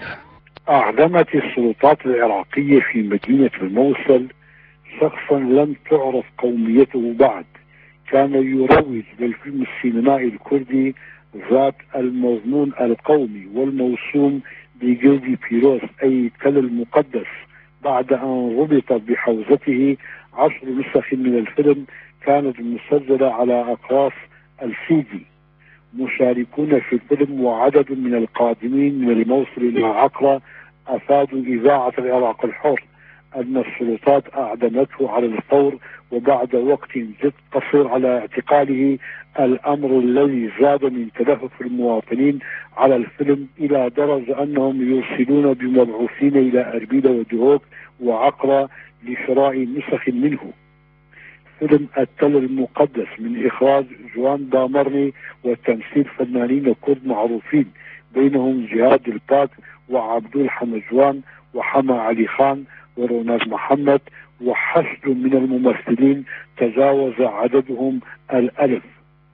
أعدمت السلطات العراقية في مدينة الموصل شخصا لم تعرف قوميته بعد، كان يروج للفيلم السينمائي الكردي ذات المضمون القومي والموسوم بجلد بيروس أي تل المقدس، بعد أن ربط بحوزته عشر نسخ من الفيلم كانت مسجلة على أقراص السيدي. مشاركون في الفيلم وعدد من القادمين من الموصل إلى عقرة أفادوا إذاعة العراق الحر أن السلطات أعدمته على الفور وبعد وقت جد قصير على اعتقاله، الأمر الذي زاد من تلهف المواطنين على الفيلم إلى درجة أنهم يرسلون بمبعوثين إلى أربيل ودهوك وعقرة لشراء نسخ منه. فيلم التل المقدس من إخراج جوان دامرني وتمثيل فنانين كرد معروفين بينهم جهاد الباك وعبدول حمجوان وحما علي خان وروناز محمد وحشد من الممثلين تجاوز عددهم الألف،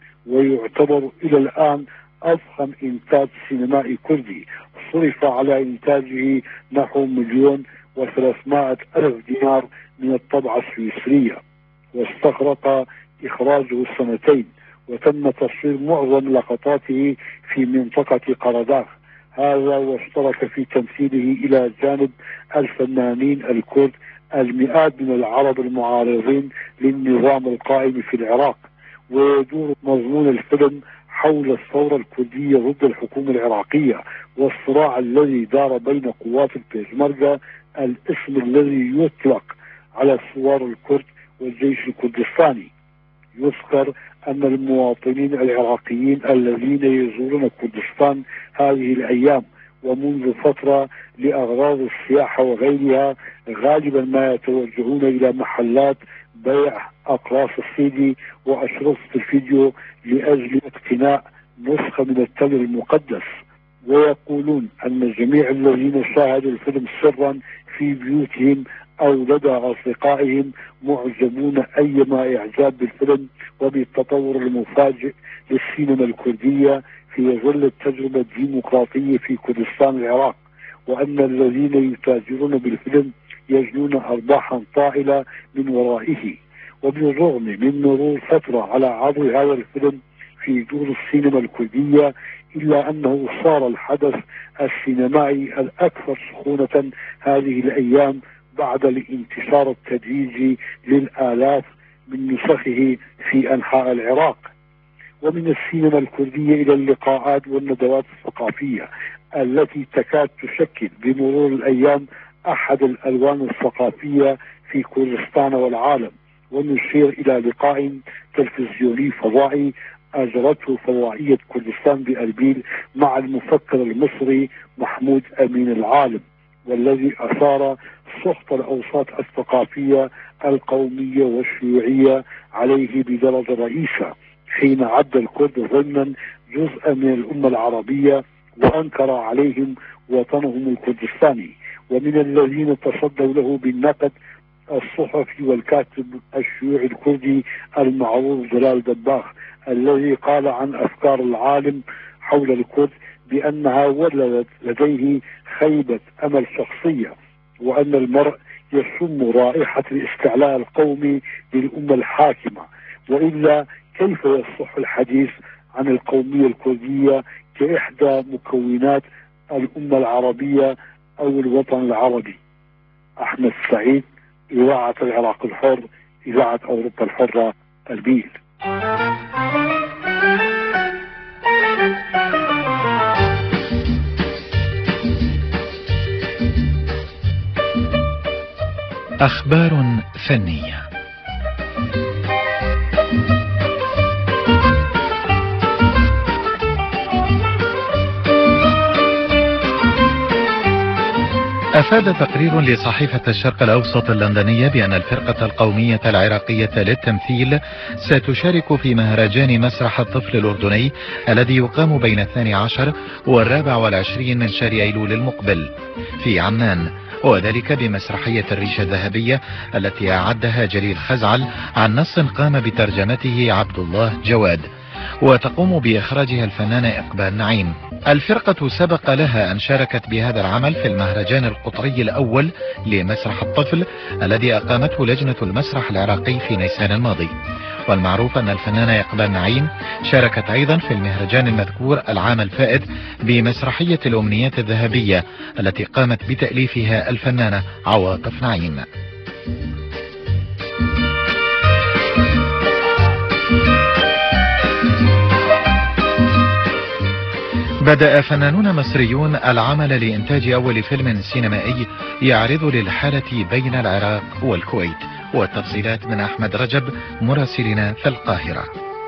ويعتبر إلى الآن أضخم إنتاج سينمائي كردي صرف على إنتاجه نحو مليون وثلاثمائة ألف دينار من الطبعة السويسرية، واستغرق إخراجه سنتين، وتم تصوير معظم لقطاته في منطقة قرداغ. هذا واشترك في تمثيله إلى جانب الفنانين الكرد المئات من العرب المعارضين للنظام القائم في العراق. ويدور مضمون الفيلم حول الثورة الكردية ضد الحكومة العراقية والصراع الذي دار بين قوات البيشمركة، الاسم الذي يطلق على الثوار الكرد والجيش الكردستاني. يذكر أن المواطنين العراقيين الذين يزورون كردستان هذه الأيام ومنذ فترة لأغراض السياحة وغيرها غالبا ما يتوجهون إلى محلات بيع أقراص السيدي وأشرطة الفيديو لأجل اقتناء نسخة من التل المقدس، ويقولون أن جميع الذين شاهدوا الفيلم سرا في بيوتهم أو لدى أصدقائهم معجبون أيما إعجاب بالفيلم وبالتطور المفاجئ للسينما الكردية في ظل التجربة الديمقراطية في كردستان العراق، وأن الذين يتاجرون بالفيلم يجنون أرباحا طائلة من ورائه. وبالرغم من مرور فترة على عرض هذا الفيلم في دور السينما الكردية، إلا أنه صار الحدث السينمائي الأكثر سخونة هذه الأيام بعد الانتشار التدريجي للآلاف من نسخه في أنحاء العراق. ومن السينما الكردية إلى اللقاءات والندوات الثقافية التي تكاد تشكل بمرور الأيام أحد الألوان الثقافية في كردستان والعالم. ونشير إلى لقاء تلفزيوني فضائي أجرته فضائية كردستان بأربيل مع المفكر المصري محمود أمين العالم، والذي أثار سخط الأوساط الثقافية القومية والشيوعية عليه بدرجة رئيسة، حين عد الكرد ضمنا جزءا من الأمة العربية وأنكر عليهم وطنهم الكردستاني. ومن الذين تصدوا له بالنقد الصحفي والكاتب الشيوعي الكردي المعروف جلال دباغ، الذي قال عن أفكار العالم حول الكرد بأنها ولدت لديه خيبة أمل شخصية، وأن المرء يشم رائحة الاستعلاء القومي للأمة الحاكمة، وإلا كيف يصح الحديث عن القومية الكردية كإحدى مكونات الأمة العربية أو الوطن العربي. أحمد سعيد، إذاعة العراق الحر، إذاعة أوروبا الحرة، أربيل. أخبار فنية. أفاد تقرير لصحيفة الشرق الأوسط اللندنية بأن الفرقة القومية العراقية للتمثيل ستشارك في مهرجان مسرح الطفل الأردني الذي يقام بين الثاني عشر والرابع والعشرين من شهر أيلول المقبل في عمان، وذلك بمسرحية الريشة الذهبية التي أعدها جليل خزعل عن نص قام بترجمته عبد الله جواد، وتقوم بإخراجها الفنانة إقبال نعيم. الفرقة سبق لها أن شاركت بهذا العمل في المهرجان القطري الأول لمسرح الطفل الذي أقامته لجنة المسرح العراقي في نيسان الماضي. والمعروف أن الفنانة إقبال نعيم شاركت أيضا في المهرجان المذكور العام الفائت بمسرحية الأمنيات الذهبية التي قامت بتأليفها الفنانة عواطف نعيم. بدأ فنانون مصريون العمل لإنتاج أول فيلم سينمائي يعرض للحالة بين العراق والكويت، والتفصيلات من أحمد رجب مراسلنا في القاهرة.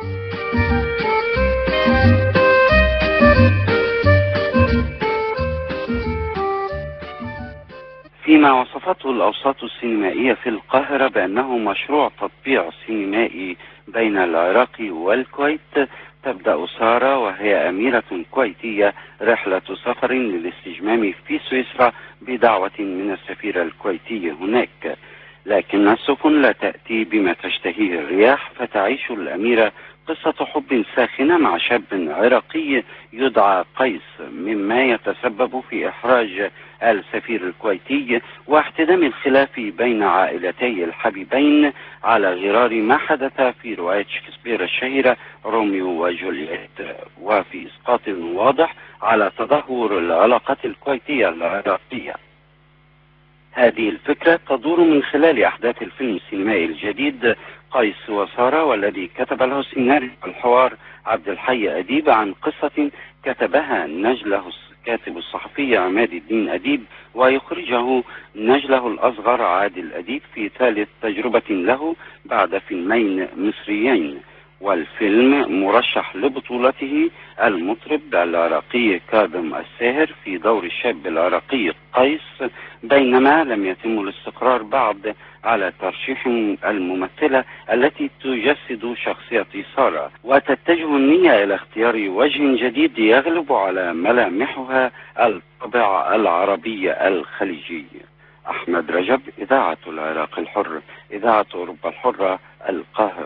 فيما وصفته الأوساط السينمائية في القاهرة بأنه مشروع تطبيع سينمائي بين العراق والكويت، تبدأ سارة وهي أميرة كويتية رحلة سفر للاستجمام في سويسرا بدعوة من السفير الكويتي هناك، لكن السفن لا تأتي بما تشتهيه الرياح، فتعيش الأميرة قصة حب ساخنة مع شاب عراقي يدعى قيس، مما يتسبب في إحراج السفير الكويتي واحتدام الخلاف بين عائلتي الحبيبين على غرار ما حدث في رواية شكسبير الشهيرة روميو وجولييت، وفي إسقاط واضح على تدهور العلاقة الكويتية العراقية. هذه الفكرة تدور من خلال أحداث الفيلم السينمائي الجديد قيس وسارة، والذي كتب له السيناريو والحوار عبد الحي أديب عن قصة كتبها نجله الكاتب الصحفي عماد الدين أديب، ويخرجه نجله الأصغر عادل أديب في ثالث تجربة له بعد فيلمين مصريين. والفيلم مرشح لبطولته المطرب العراقي كاظم الساهر في دور الشاب العراقي قيس، بينما لم يتم الاستقرار بعد على ترشيح الممثلة التي تجسد شخصية سارة، وتتجه النية إلى اختيار وجه جديد يغلب على ملامحها الطابع العربي الخليجي. أحمد رجب، إذاعة العراق الحر، إذاعة أوروبا الحرة، القاهرة.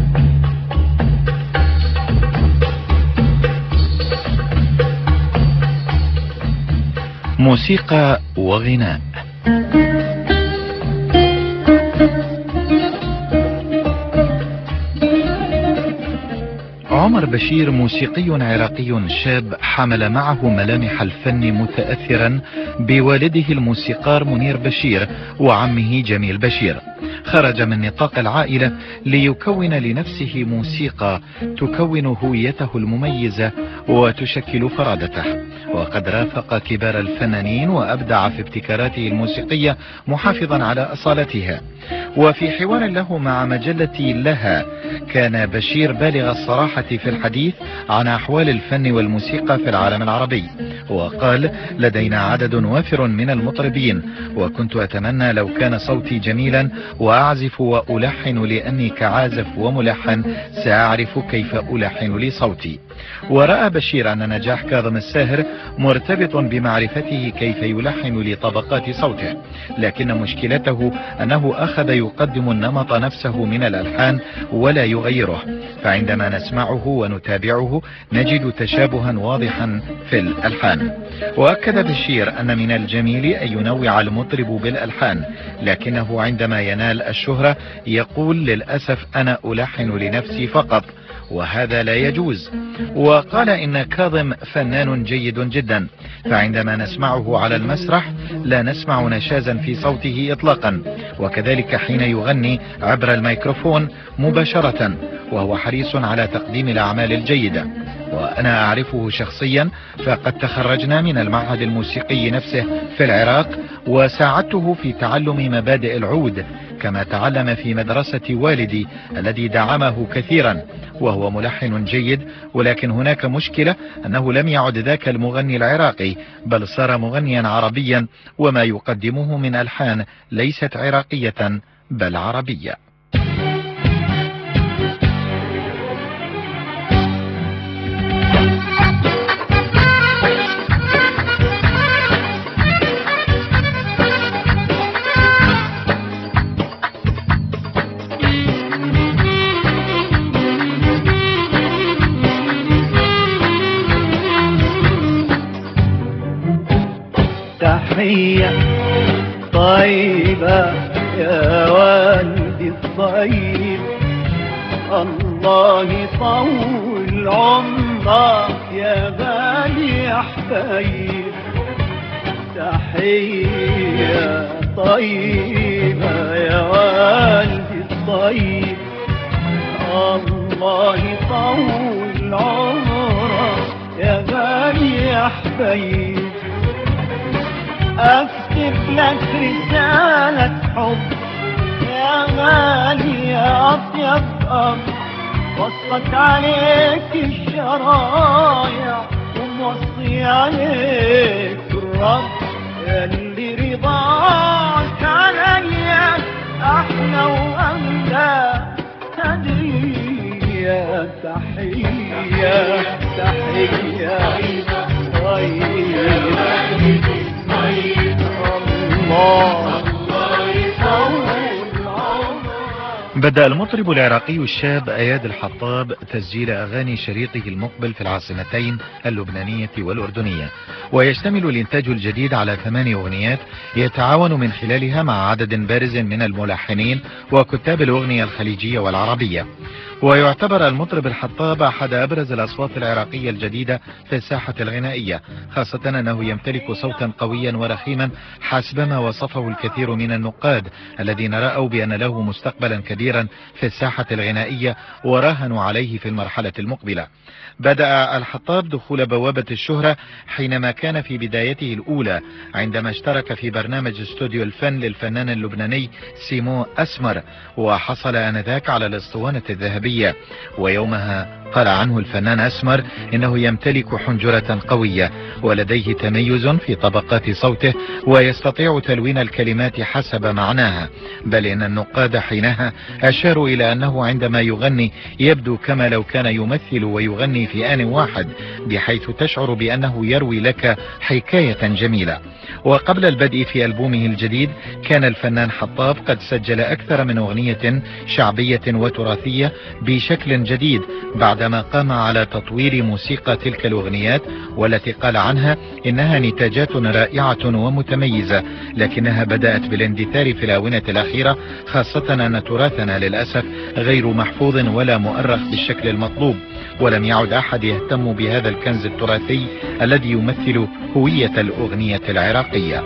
موسيقى وغناء. عمر بشير موسيقي عراقي شاب حمل معه ملامح الفن متأثرا بوالده الموسيقار منير بشير وعمه جميل بشير. خرج من نطاق العائلة ليكون لنفسه موسيقى تكون هويته المميزة وتشكل فرادته، وقد رافق كبار الفنانين وأبدع في ابتكاراته الموسيقية محافظا على أصالتها. وفي حوار له مع مجلة لها كان بشير بالغ الصراحة في الحديث عن أحوال الفن والموسيقى في العالم العربي، وقال: لدينا عدد وافر من المطربين، وكنت أتمنى لو كان صوتي جميلا وأعزف وألحن، لأني كعازف وملحن سأعرف كيف ألحن لصوتي. ورأى بشير أن نجاح كاظم الساهر مرتبط بمعرفته كيف يلحن لطبقات صوته، لكن مشكلته أنه أخذ يقدم النمط نفسه من الألحان ولا يغيره، فعندما نسمعه ونتابعه نجد تشابها واضحا في الألحان. وأكد بشير أن من الجميل أن ينوع المطرب بالألحان، لكنه عندما ينال الشهرة يقول: للأسف أنا ألحن لنفسي فقط، وهذا لا يجوز. وقال إن كاظم فنان جيد جدا، فعندما نسمعه على المسرح لا نسمع نشازا في صوته إطلاقا، وكذلك حين يغني عبر الميكروفون مباشرة، وهو حريص على تقديم الأعمال الجيدة. وأنا أعرفه شخصيا، فقد تخرجنا من المعهد الموسيقي نفسه في العراق، وساعدته في تعلم مبادئ العود، كما تعلم في مدرسة والدي الذي دعمه كثيرا، وهو ملحن جيد. ولكن هناك مشكلة، أنه لم يعد ذاك المغني العراقي، بل صار مغنيا عربيا، وما يقدمه من ألحان ليست عراقية بل عربية. تحية طيبة يا والدي الطيب، الله يطول عمرك يا غالي يا حبيب. تحية طيبة يا والدي الطيب، الله يطول عمرك يا غالي يا حبيب. أكتب لك رسالة حب يا غالي يا أطيب أب، وصلت عليك الشرايع وموصي عليك الرب، اللي رضاك عليا أحلى وأغلى هدية. تحية تحية طيبة بدأ المطرب العراقي الشاب اياد الحطاب تسجيل اغاني شريطه المقبل في العاصمتين اللبنانية والاردنية، ويشتمل الانتاج الجديد على ثمان اغنيات يتعاون من خلالها مع عدد بارز من الملحنين وكتاب الاغنية الخليجية والعربية. ويعتبر المطرب الحطاب احد ابرز الاصوات العراقية الجديدة في الساحة الغنائية، خاصة انه يمتلك صوتا قويا ورخيما حسبما وصفه الكثير من النقاد الذين رأوا بان له مستقبلا كبيرا في الساحة الغنائية وراهنوا عليه في المرحلة المقبلة. بدأ الحطاب دخول بوابة الشهرة حينما كان في بدايته الأولى، عندما اشترك في برنامج استوديو الفن للفنان اللبناني سيمو أسمر، وحصل آنذاك على الاسطوانة الذهبية. ويومها قال عنه الفنان أسمر إنه يمتلك حنجرة قوية ولديه تميز في طبقات صوته ويستطيع تلوين الكلمات حسب معناها، بل إن النقاد حينها أشاروا إلى أنه عندما يغني يبدو كما لو كان يمثل ويغني في آن واحد، بحيث تشعر بأنه يروي لك حكاية جميلة. وقبل البدء في ألبومه الجديد كان الفنان حطاب قد سجل أكثر من أغنية شعبية وتراثية بشكل جديد، بعدما قام على تطوير موسيقى تلك الأغنيات، والتي قال عنها إنها نتاجات رائعة ومتميزة، لكنها بدأت بالاندثار في الآونة الأخيرة، خاصة أن تراثنا للأسف غير محفوظ ولا مؤرخ بالشكل المطلوب، ولم يعد أحد يهتم بهذا الكنز التراثي الذي يمثل هوية الأغنية العراقية.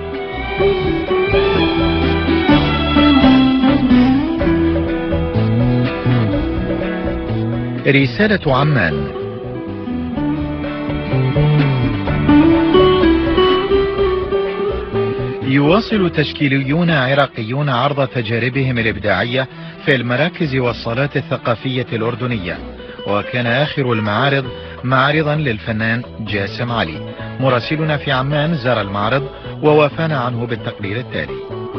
رسالة عمان. يواصل تشكيليون عراقيون عرض تجاربهم الإبداعية في المراكز والصالات الثقافية الأردنية، وكان آخر المعارض معرضا للفنان جاسم علي. مراسلنا في عمان زار المعرض ووافانا عنه بالتقرير التالي.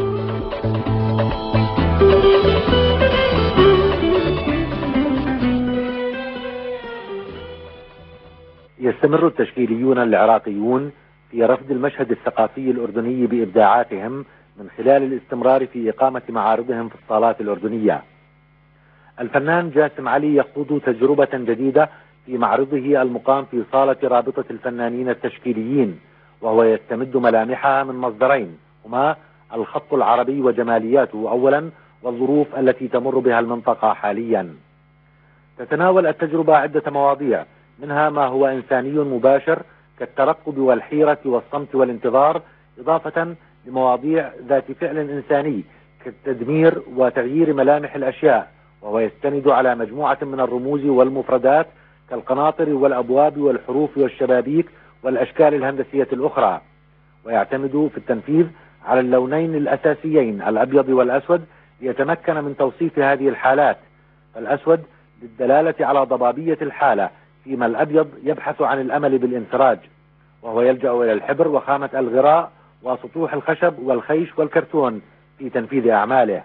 يستمر التشكيليون العراقيون في رفض المشهد الثقافي الأردني بإبداعاتهم من خلال الاستمرار في إقامة معارضهم في الصالات الأردنية. الفنان جاسم علي يخوض تجربة جديدة في معرضه المقام في صالة رابطة الفنانين التشكيليين، وهو يستمد ملامحها من مصدرين هما الخط العربي وجمالياته أولا، والظروف التي تمر بها المنطقة حاليا. تتناول التجربة عدة مواضيع، منها ما هو إنساني مباشر كالترقب والحيرة والصمت والانتظار، إضافة لمواضيع ذات فعل إنساني كالتدمير وتغيير ملامح الأشياء، وهو يستند على مجموعة من الرموز والمفردات كالقناطر والأبواب والحروف والشبابيك والأشكال الهندسية الأخرى، ويعتمد في التنفيذ على اللونين الأساسيين الأبيض والأسود ليتمكن من توصيف هذه الحالات. فالأسود للدلالة على ضبابية الحالة، فيما الأبيض يبحث عن الأمل بالانفراج، وهو يلجأ إلى الحبر وخامة الغراء وسطوح الخشب والخيش والكرتون في تنفيذ أعماله.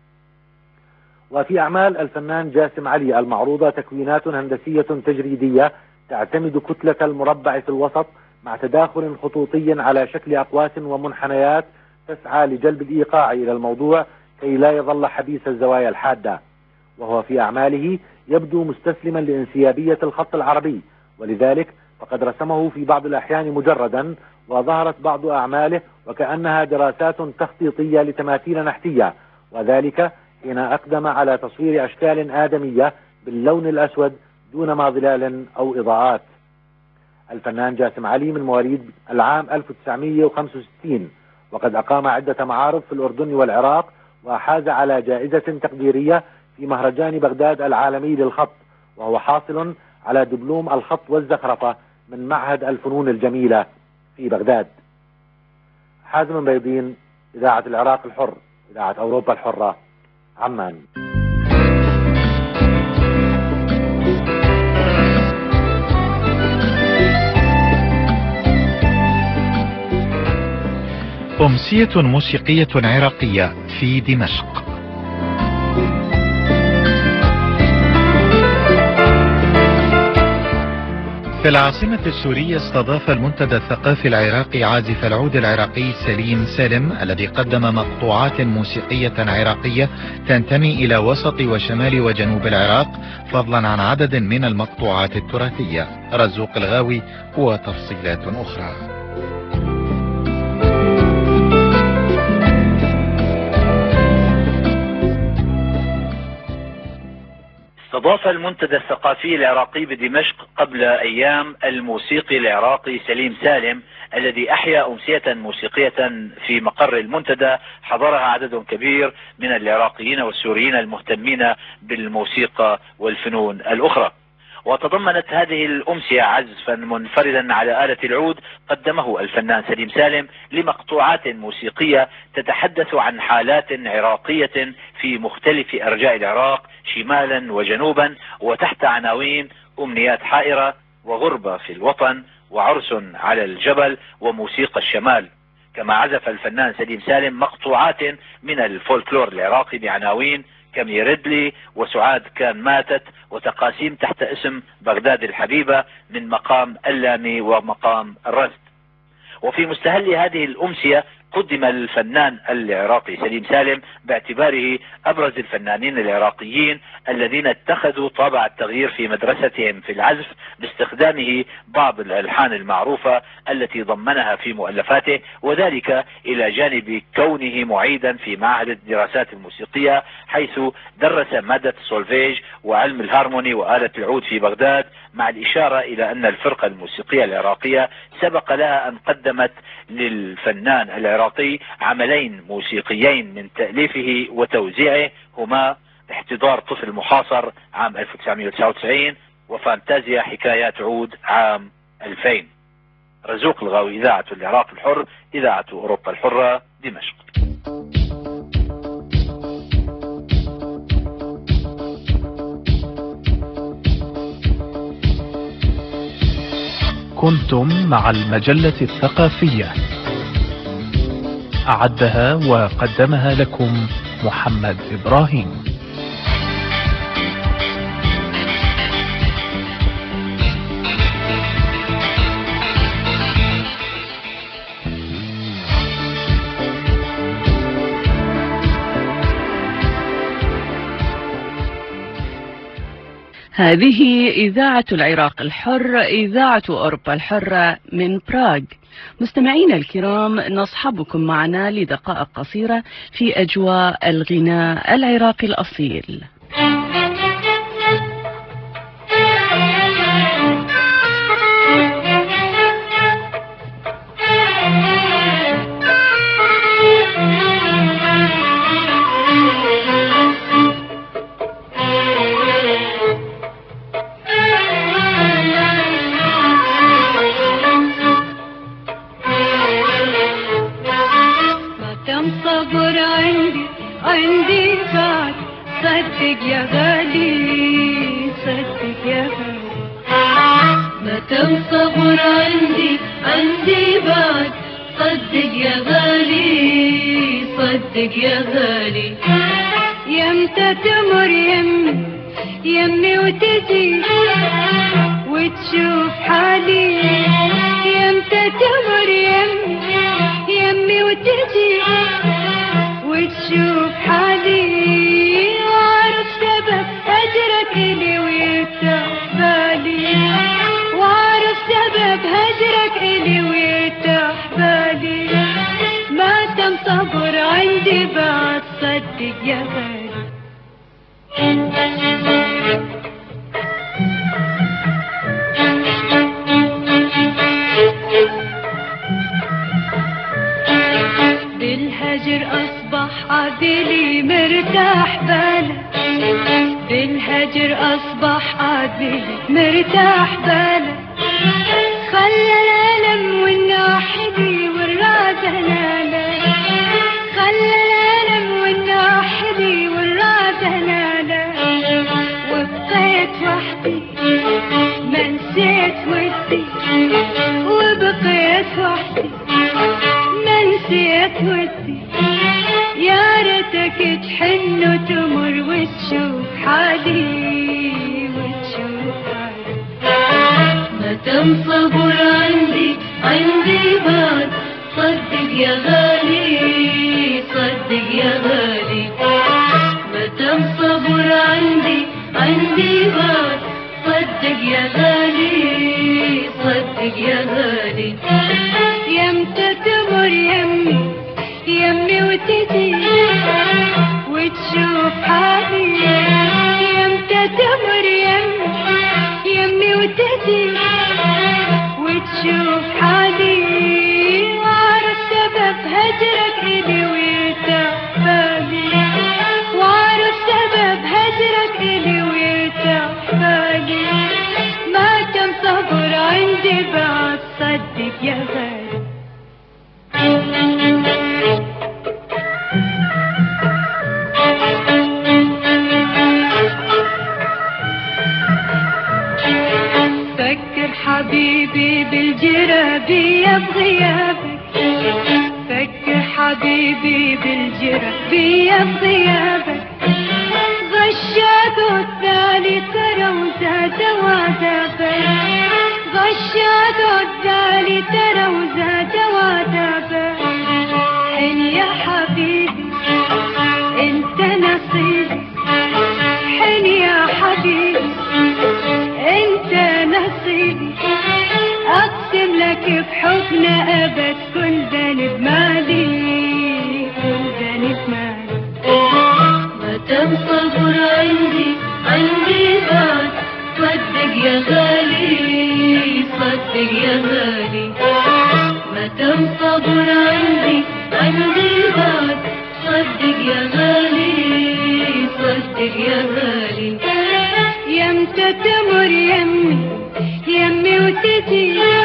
وفي أعمال الفنان جاسم علي المعروضة تكوينات هندسية تجريدية تعتمد كتلة المربع في الوسط مع تداخل خطوطي على شكل أقواس ومنحنيات تسعى لجلب الإيقاع إلى الموضوع كي لا يظل حبيس الزوايا الحادة. وهو في أعماله يبدو مستسلما لانسيابية الخط العربي، ولذلك فقد رسمه في بعض الأحيان مجردا، وظهرت بعض أعماله وكأنها دراسات تخطيطية لتماثيل نحتية، وذلك حين أقدم على تصوير أشكال آدمية باللون الأسود دون ما ظلال أو إضاءات. الفنان جاسم علي من مواليد العام ألف وتسعمئة وخمسة وستين، وقد أقام عدة معارض في الأردن والعراق، وحاز على جائزة تقديرية في مهرجان بغداد العالمي للخط، وهو حاصل على دبلوم الخط والزخرفة من معهد الفنون الجميلة في بغداد. حازم بيضين، إذاعة العراق الحر، إذاعة أوروبا الحرة، عمان. أمسية موسيقية عراقية في دمشق. في العاصمة السورية استضاف المنتدى الثقافي العراقي عازف العود العراقي سليم سالم، الذي قدم مقطوعات موسيقية عراقية تنتمي إلى وسط وشمال وجنوب العراق، فضلا عن عدد من المقطوعات التراثية. رزوق الغاوي وتفصيلات أخرى. استضاف المنتدى الثقافي العراقي بدمشق قبل أيام الموسيقي العراقي سليم سالم، الذي أحيا أمسية موسيقية في مقر المنتدى حضرها عدد كبير من العراقيين والسوريين المهتمين بالموسيقى والفنون الأخرى. وتضمنت هذه الأمسية عزفا منفردا على آلة العود قدمه الفنان سليم سالم لمقطوعات موسيقية تتحدث عن حالات عراقية في مختلف أرجاء العراق شمالا وجنوبا، وتحت عناوين أمنيات حائرة، وغربة في الوطن، وعرس على الجبل، وموسيقى الشمال. كما عزف الفنان سليم سالم مقطوعات من الفولكلور العراقي بعناوين كم يردلي، وسعاد كان ماتت، وتقاسيم تحت اسم بغداد الحبيبة من مقام اللامي ومقام الرست. وفي مستهل هذه الأمسية قدم الفنان العراقي سليم سالم باعتباره أبرز الفنانين العراقيين الذين اتخذوا طابع التغيير في مدرستهم في العزف باستخدامه بعض الألحان المعروفة التي ضمنها في مؤلفاته، وذلك إلى جانب كونه معيدا في معهد الدراسات الموسيقية، حيث درس مادة السولفيج وعلم الهارموني وآلة العود في بغداد، مع الإشارة إلى أن الفرقة الموسيقية العراقية سبق لها أن قدمت للفنان العراقي عملين موسيقيين من تأليفه وتوزيعه، هما احتضار طفل محاصر عام ألف وتسعمئة وتسعة وتسعين وفانتازيا حكايات عود عام ألفين. رزوق الغاوي، إذاعة العراق الحر، إذاعة أوروبا الحرة، دمشق. كنتم مع المجلة الثقافية، أعدها وقدمها لكم محمد إبراهيم. هذه إذاعة العراق الحر، إذاعة أوروبا الحرة من براغ. مستمعينا الكرام، نصحبكم معنا لدقائق قصيرة في أجواء الغناء العراقي الأصيل. عندي بعد صدق يا غالي، صدق يا غالي، ما تم صبر عندي، عندي بعد صدق يا غالي، صدق يا غالي. يمتى تمر يمي يمي وتجي وتشوف حالي، يمتى تمر يمي يمي وتجي وتشوف حالي، وعارف سبب هجرك إلي ويرتاح بالي، وعارف سبب هجرك إلي ويرتاح بالي. ما تم صبر عندي بعد صدق يا غالي. بالهجر أصبح عادلي مرتاح باله، بالهجر أصبح عادلي مرتاح باله. خلى الألم والناحبي والرعد هلاله، خلى الألم والناحبي والرعد هلاله. وبقيت وحدي ما نسيت ودي، وبقيت وحدي ما نسيت ودي. يا ريتك تحن وتمر وتشوف حالي، وتشوف حالي. ما تم صبر عندي، عندي بعد صدق يا غالي، صدق يا غالي. ما تم صبر عندي، عندي بعد صدق يا غالي، صدق يا غالي. يمتى تمر يمي يمي وتجي وتشوف حالي، يمتى تمر يمي يمي وتجي وتشوف حالي، وعارف سبب هجرك إلي ويرتاح بالي، وعارف سبب هجرك إلي ويرتاح بالي. ما كان صبر عندي بعد صدق يا غالي. فكر حبيبي بالجرابية بغيابك، فكر حبيبي بالجرابية بغيابك. غشاك والتالي ترى وزاد وعذابك، غشاك والتالي ترى وزاد وعذابك. حن يا حبيبي انت نصيبي، حن يا حبيبي انت نصيبي. اقسم لك بحبنا ابد كل ذنب مالي، كل ذنب مالي. ما تم صبر عندي، عندي بعد صدق يا غالي، صدق يا غالي. ما تم صبر عندي، عندي بعد صدق يا غالي، صدق يا غالي. يمتى تمر يمي يمي وتجي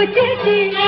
وتهدي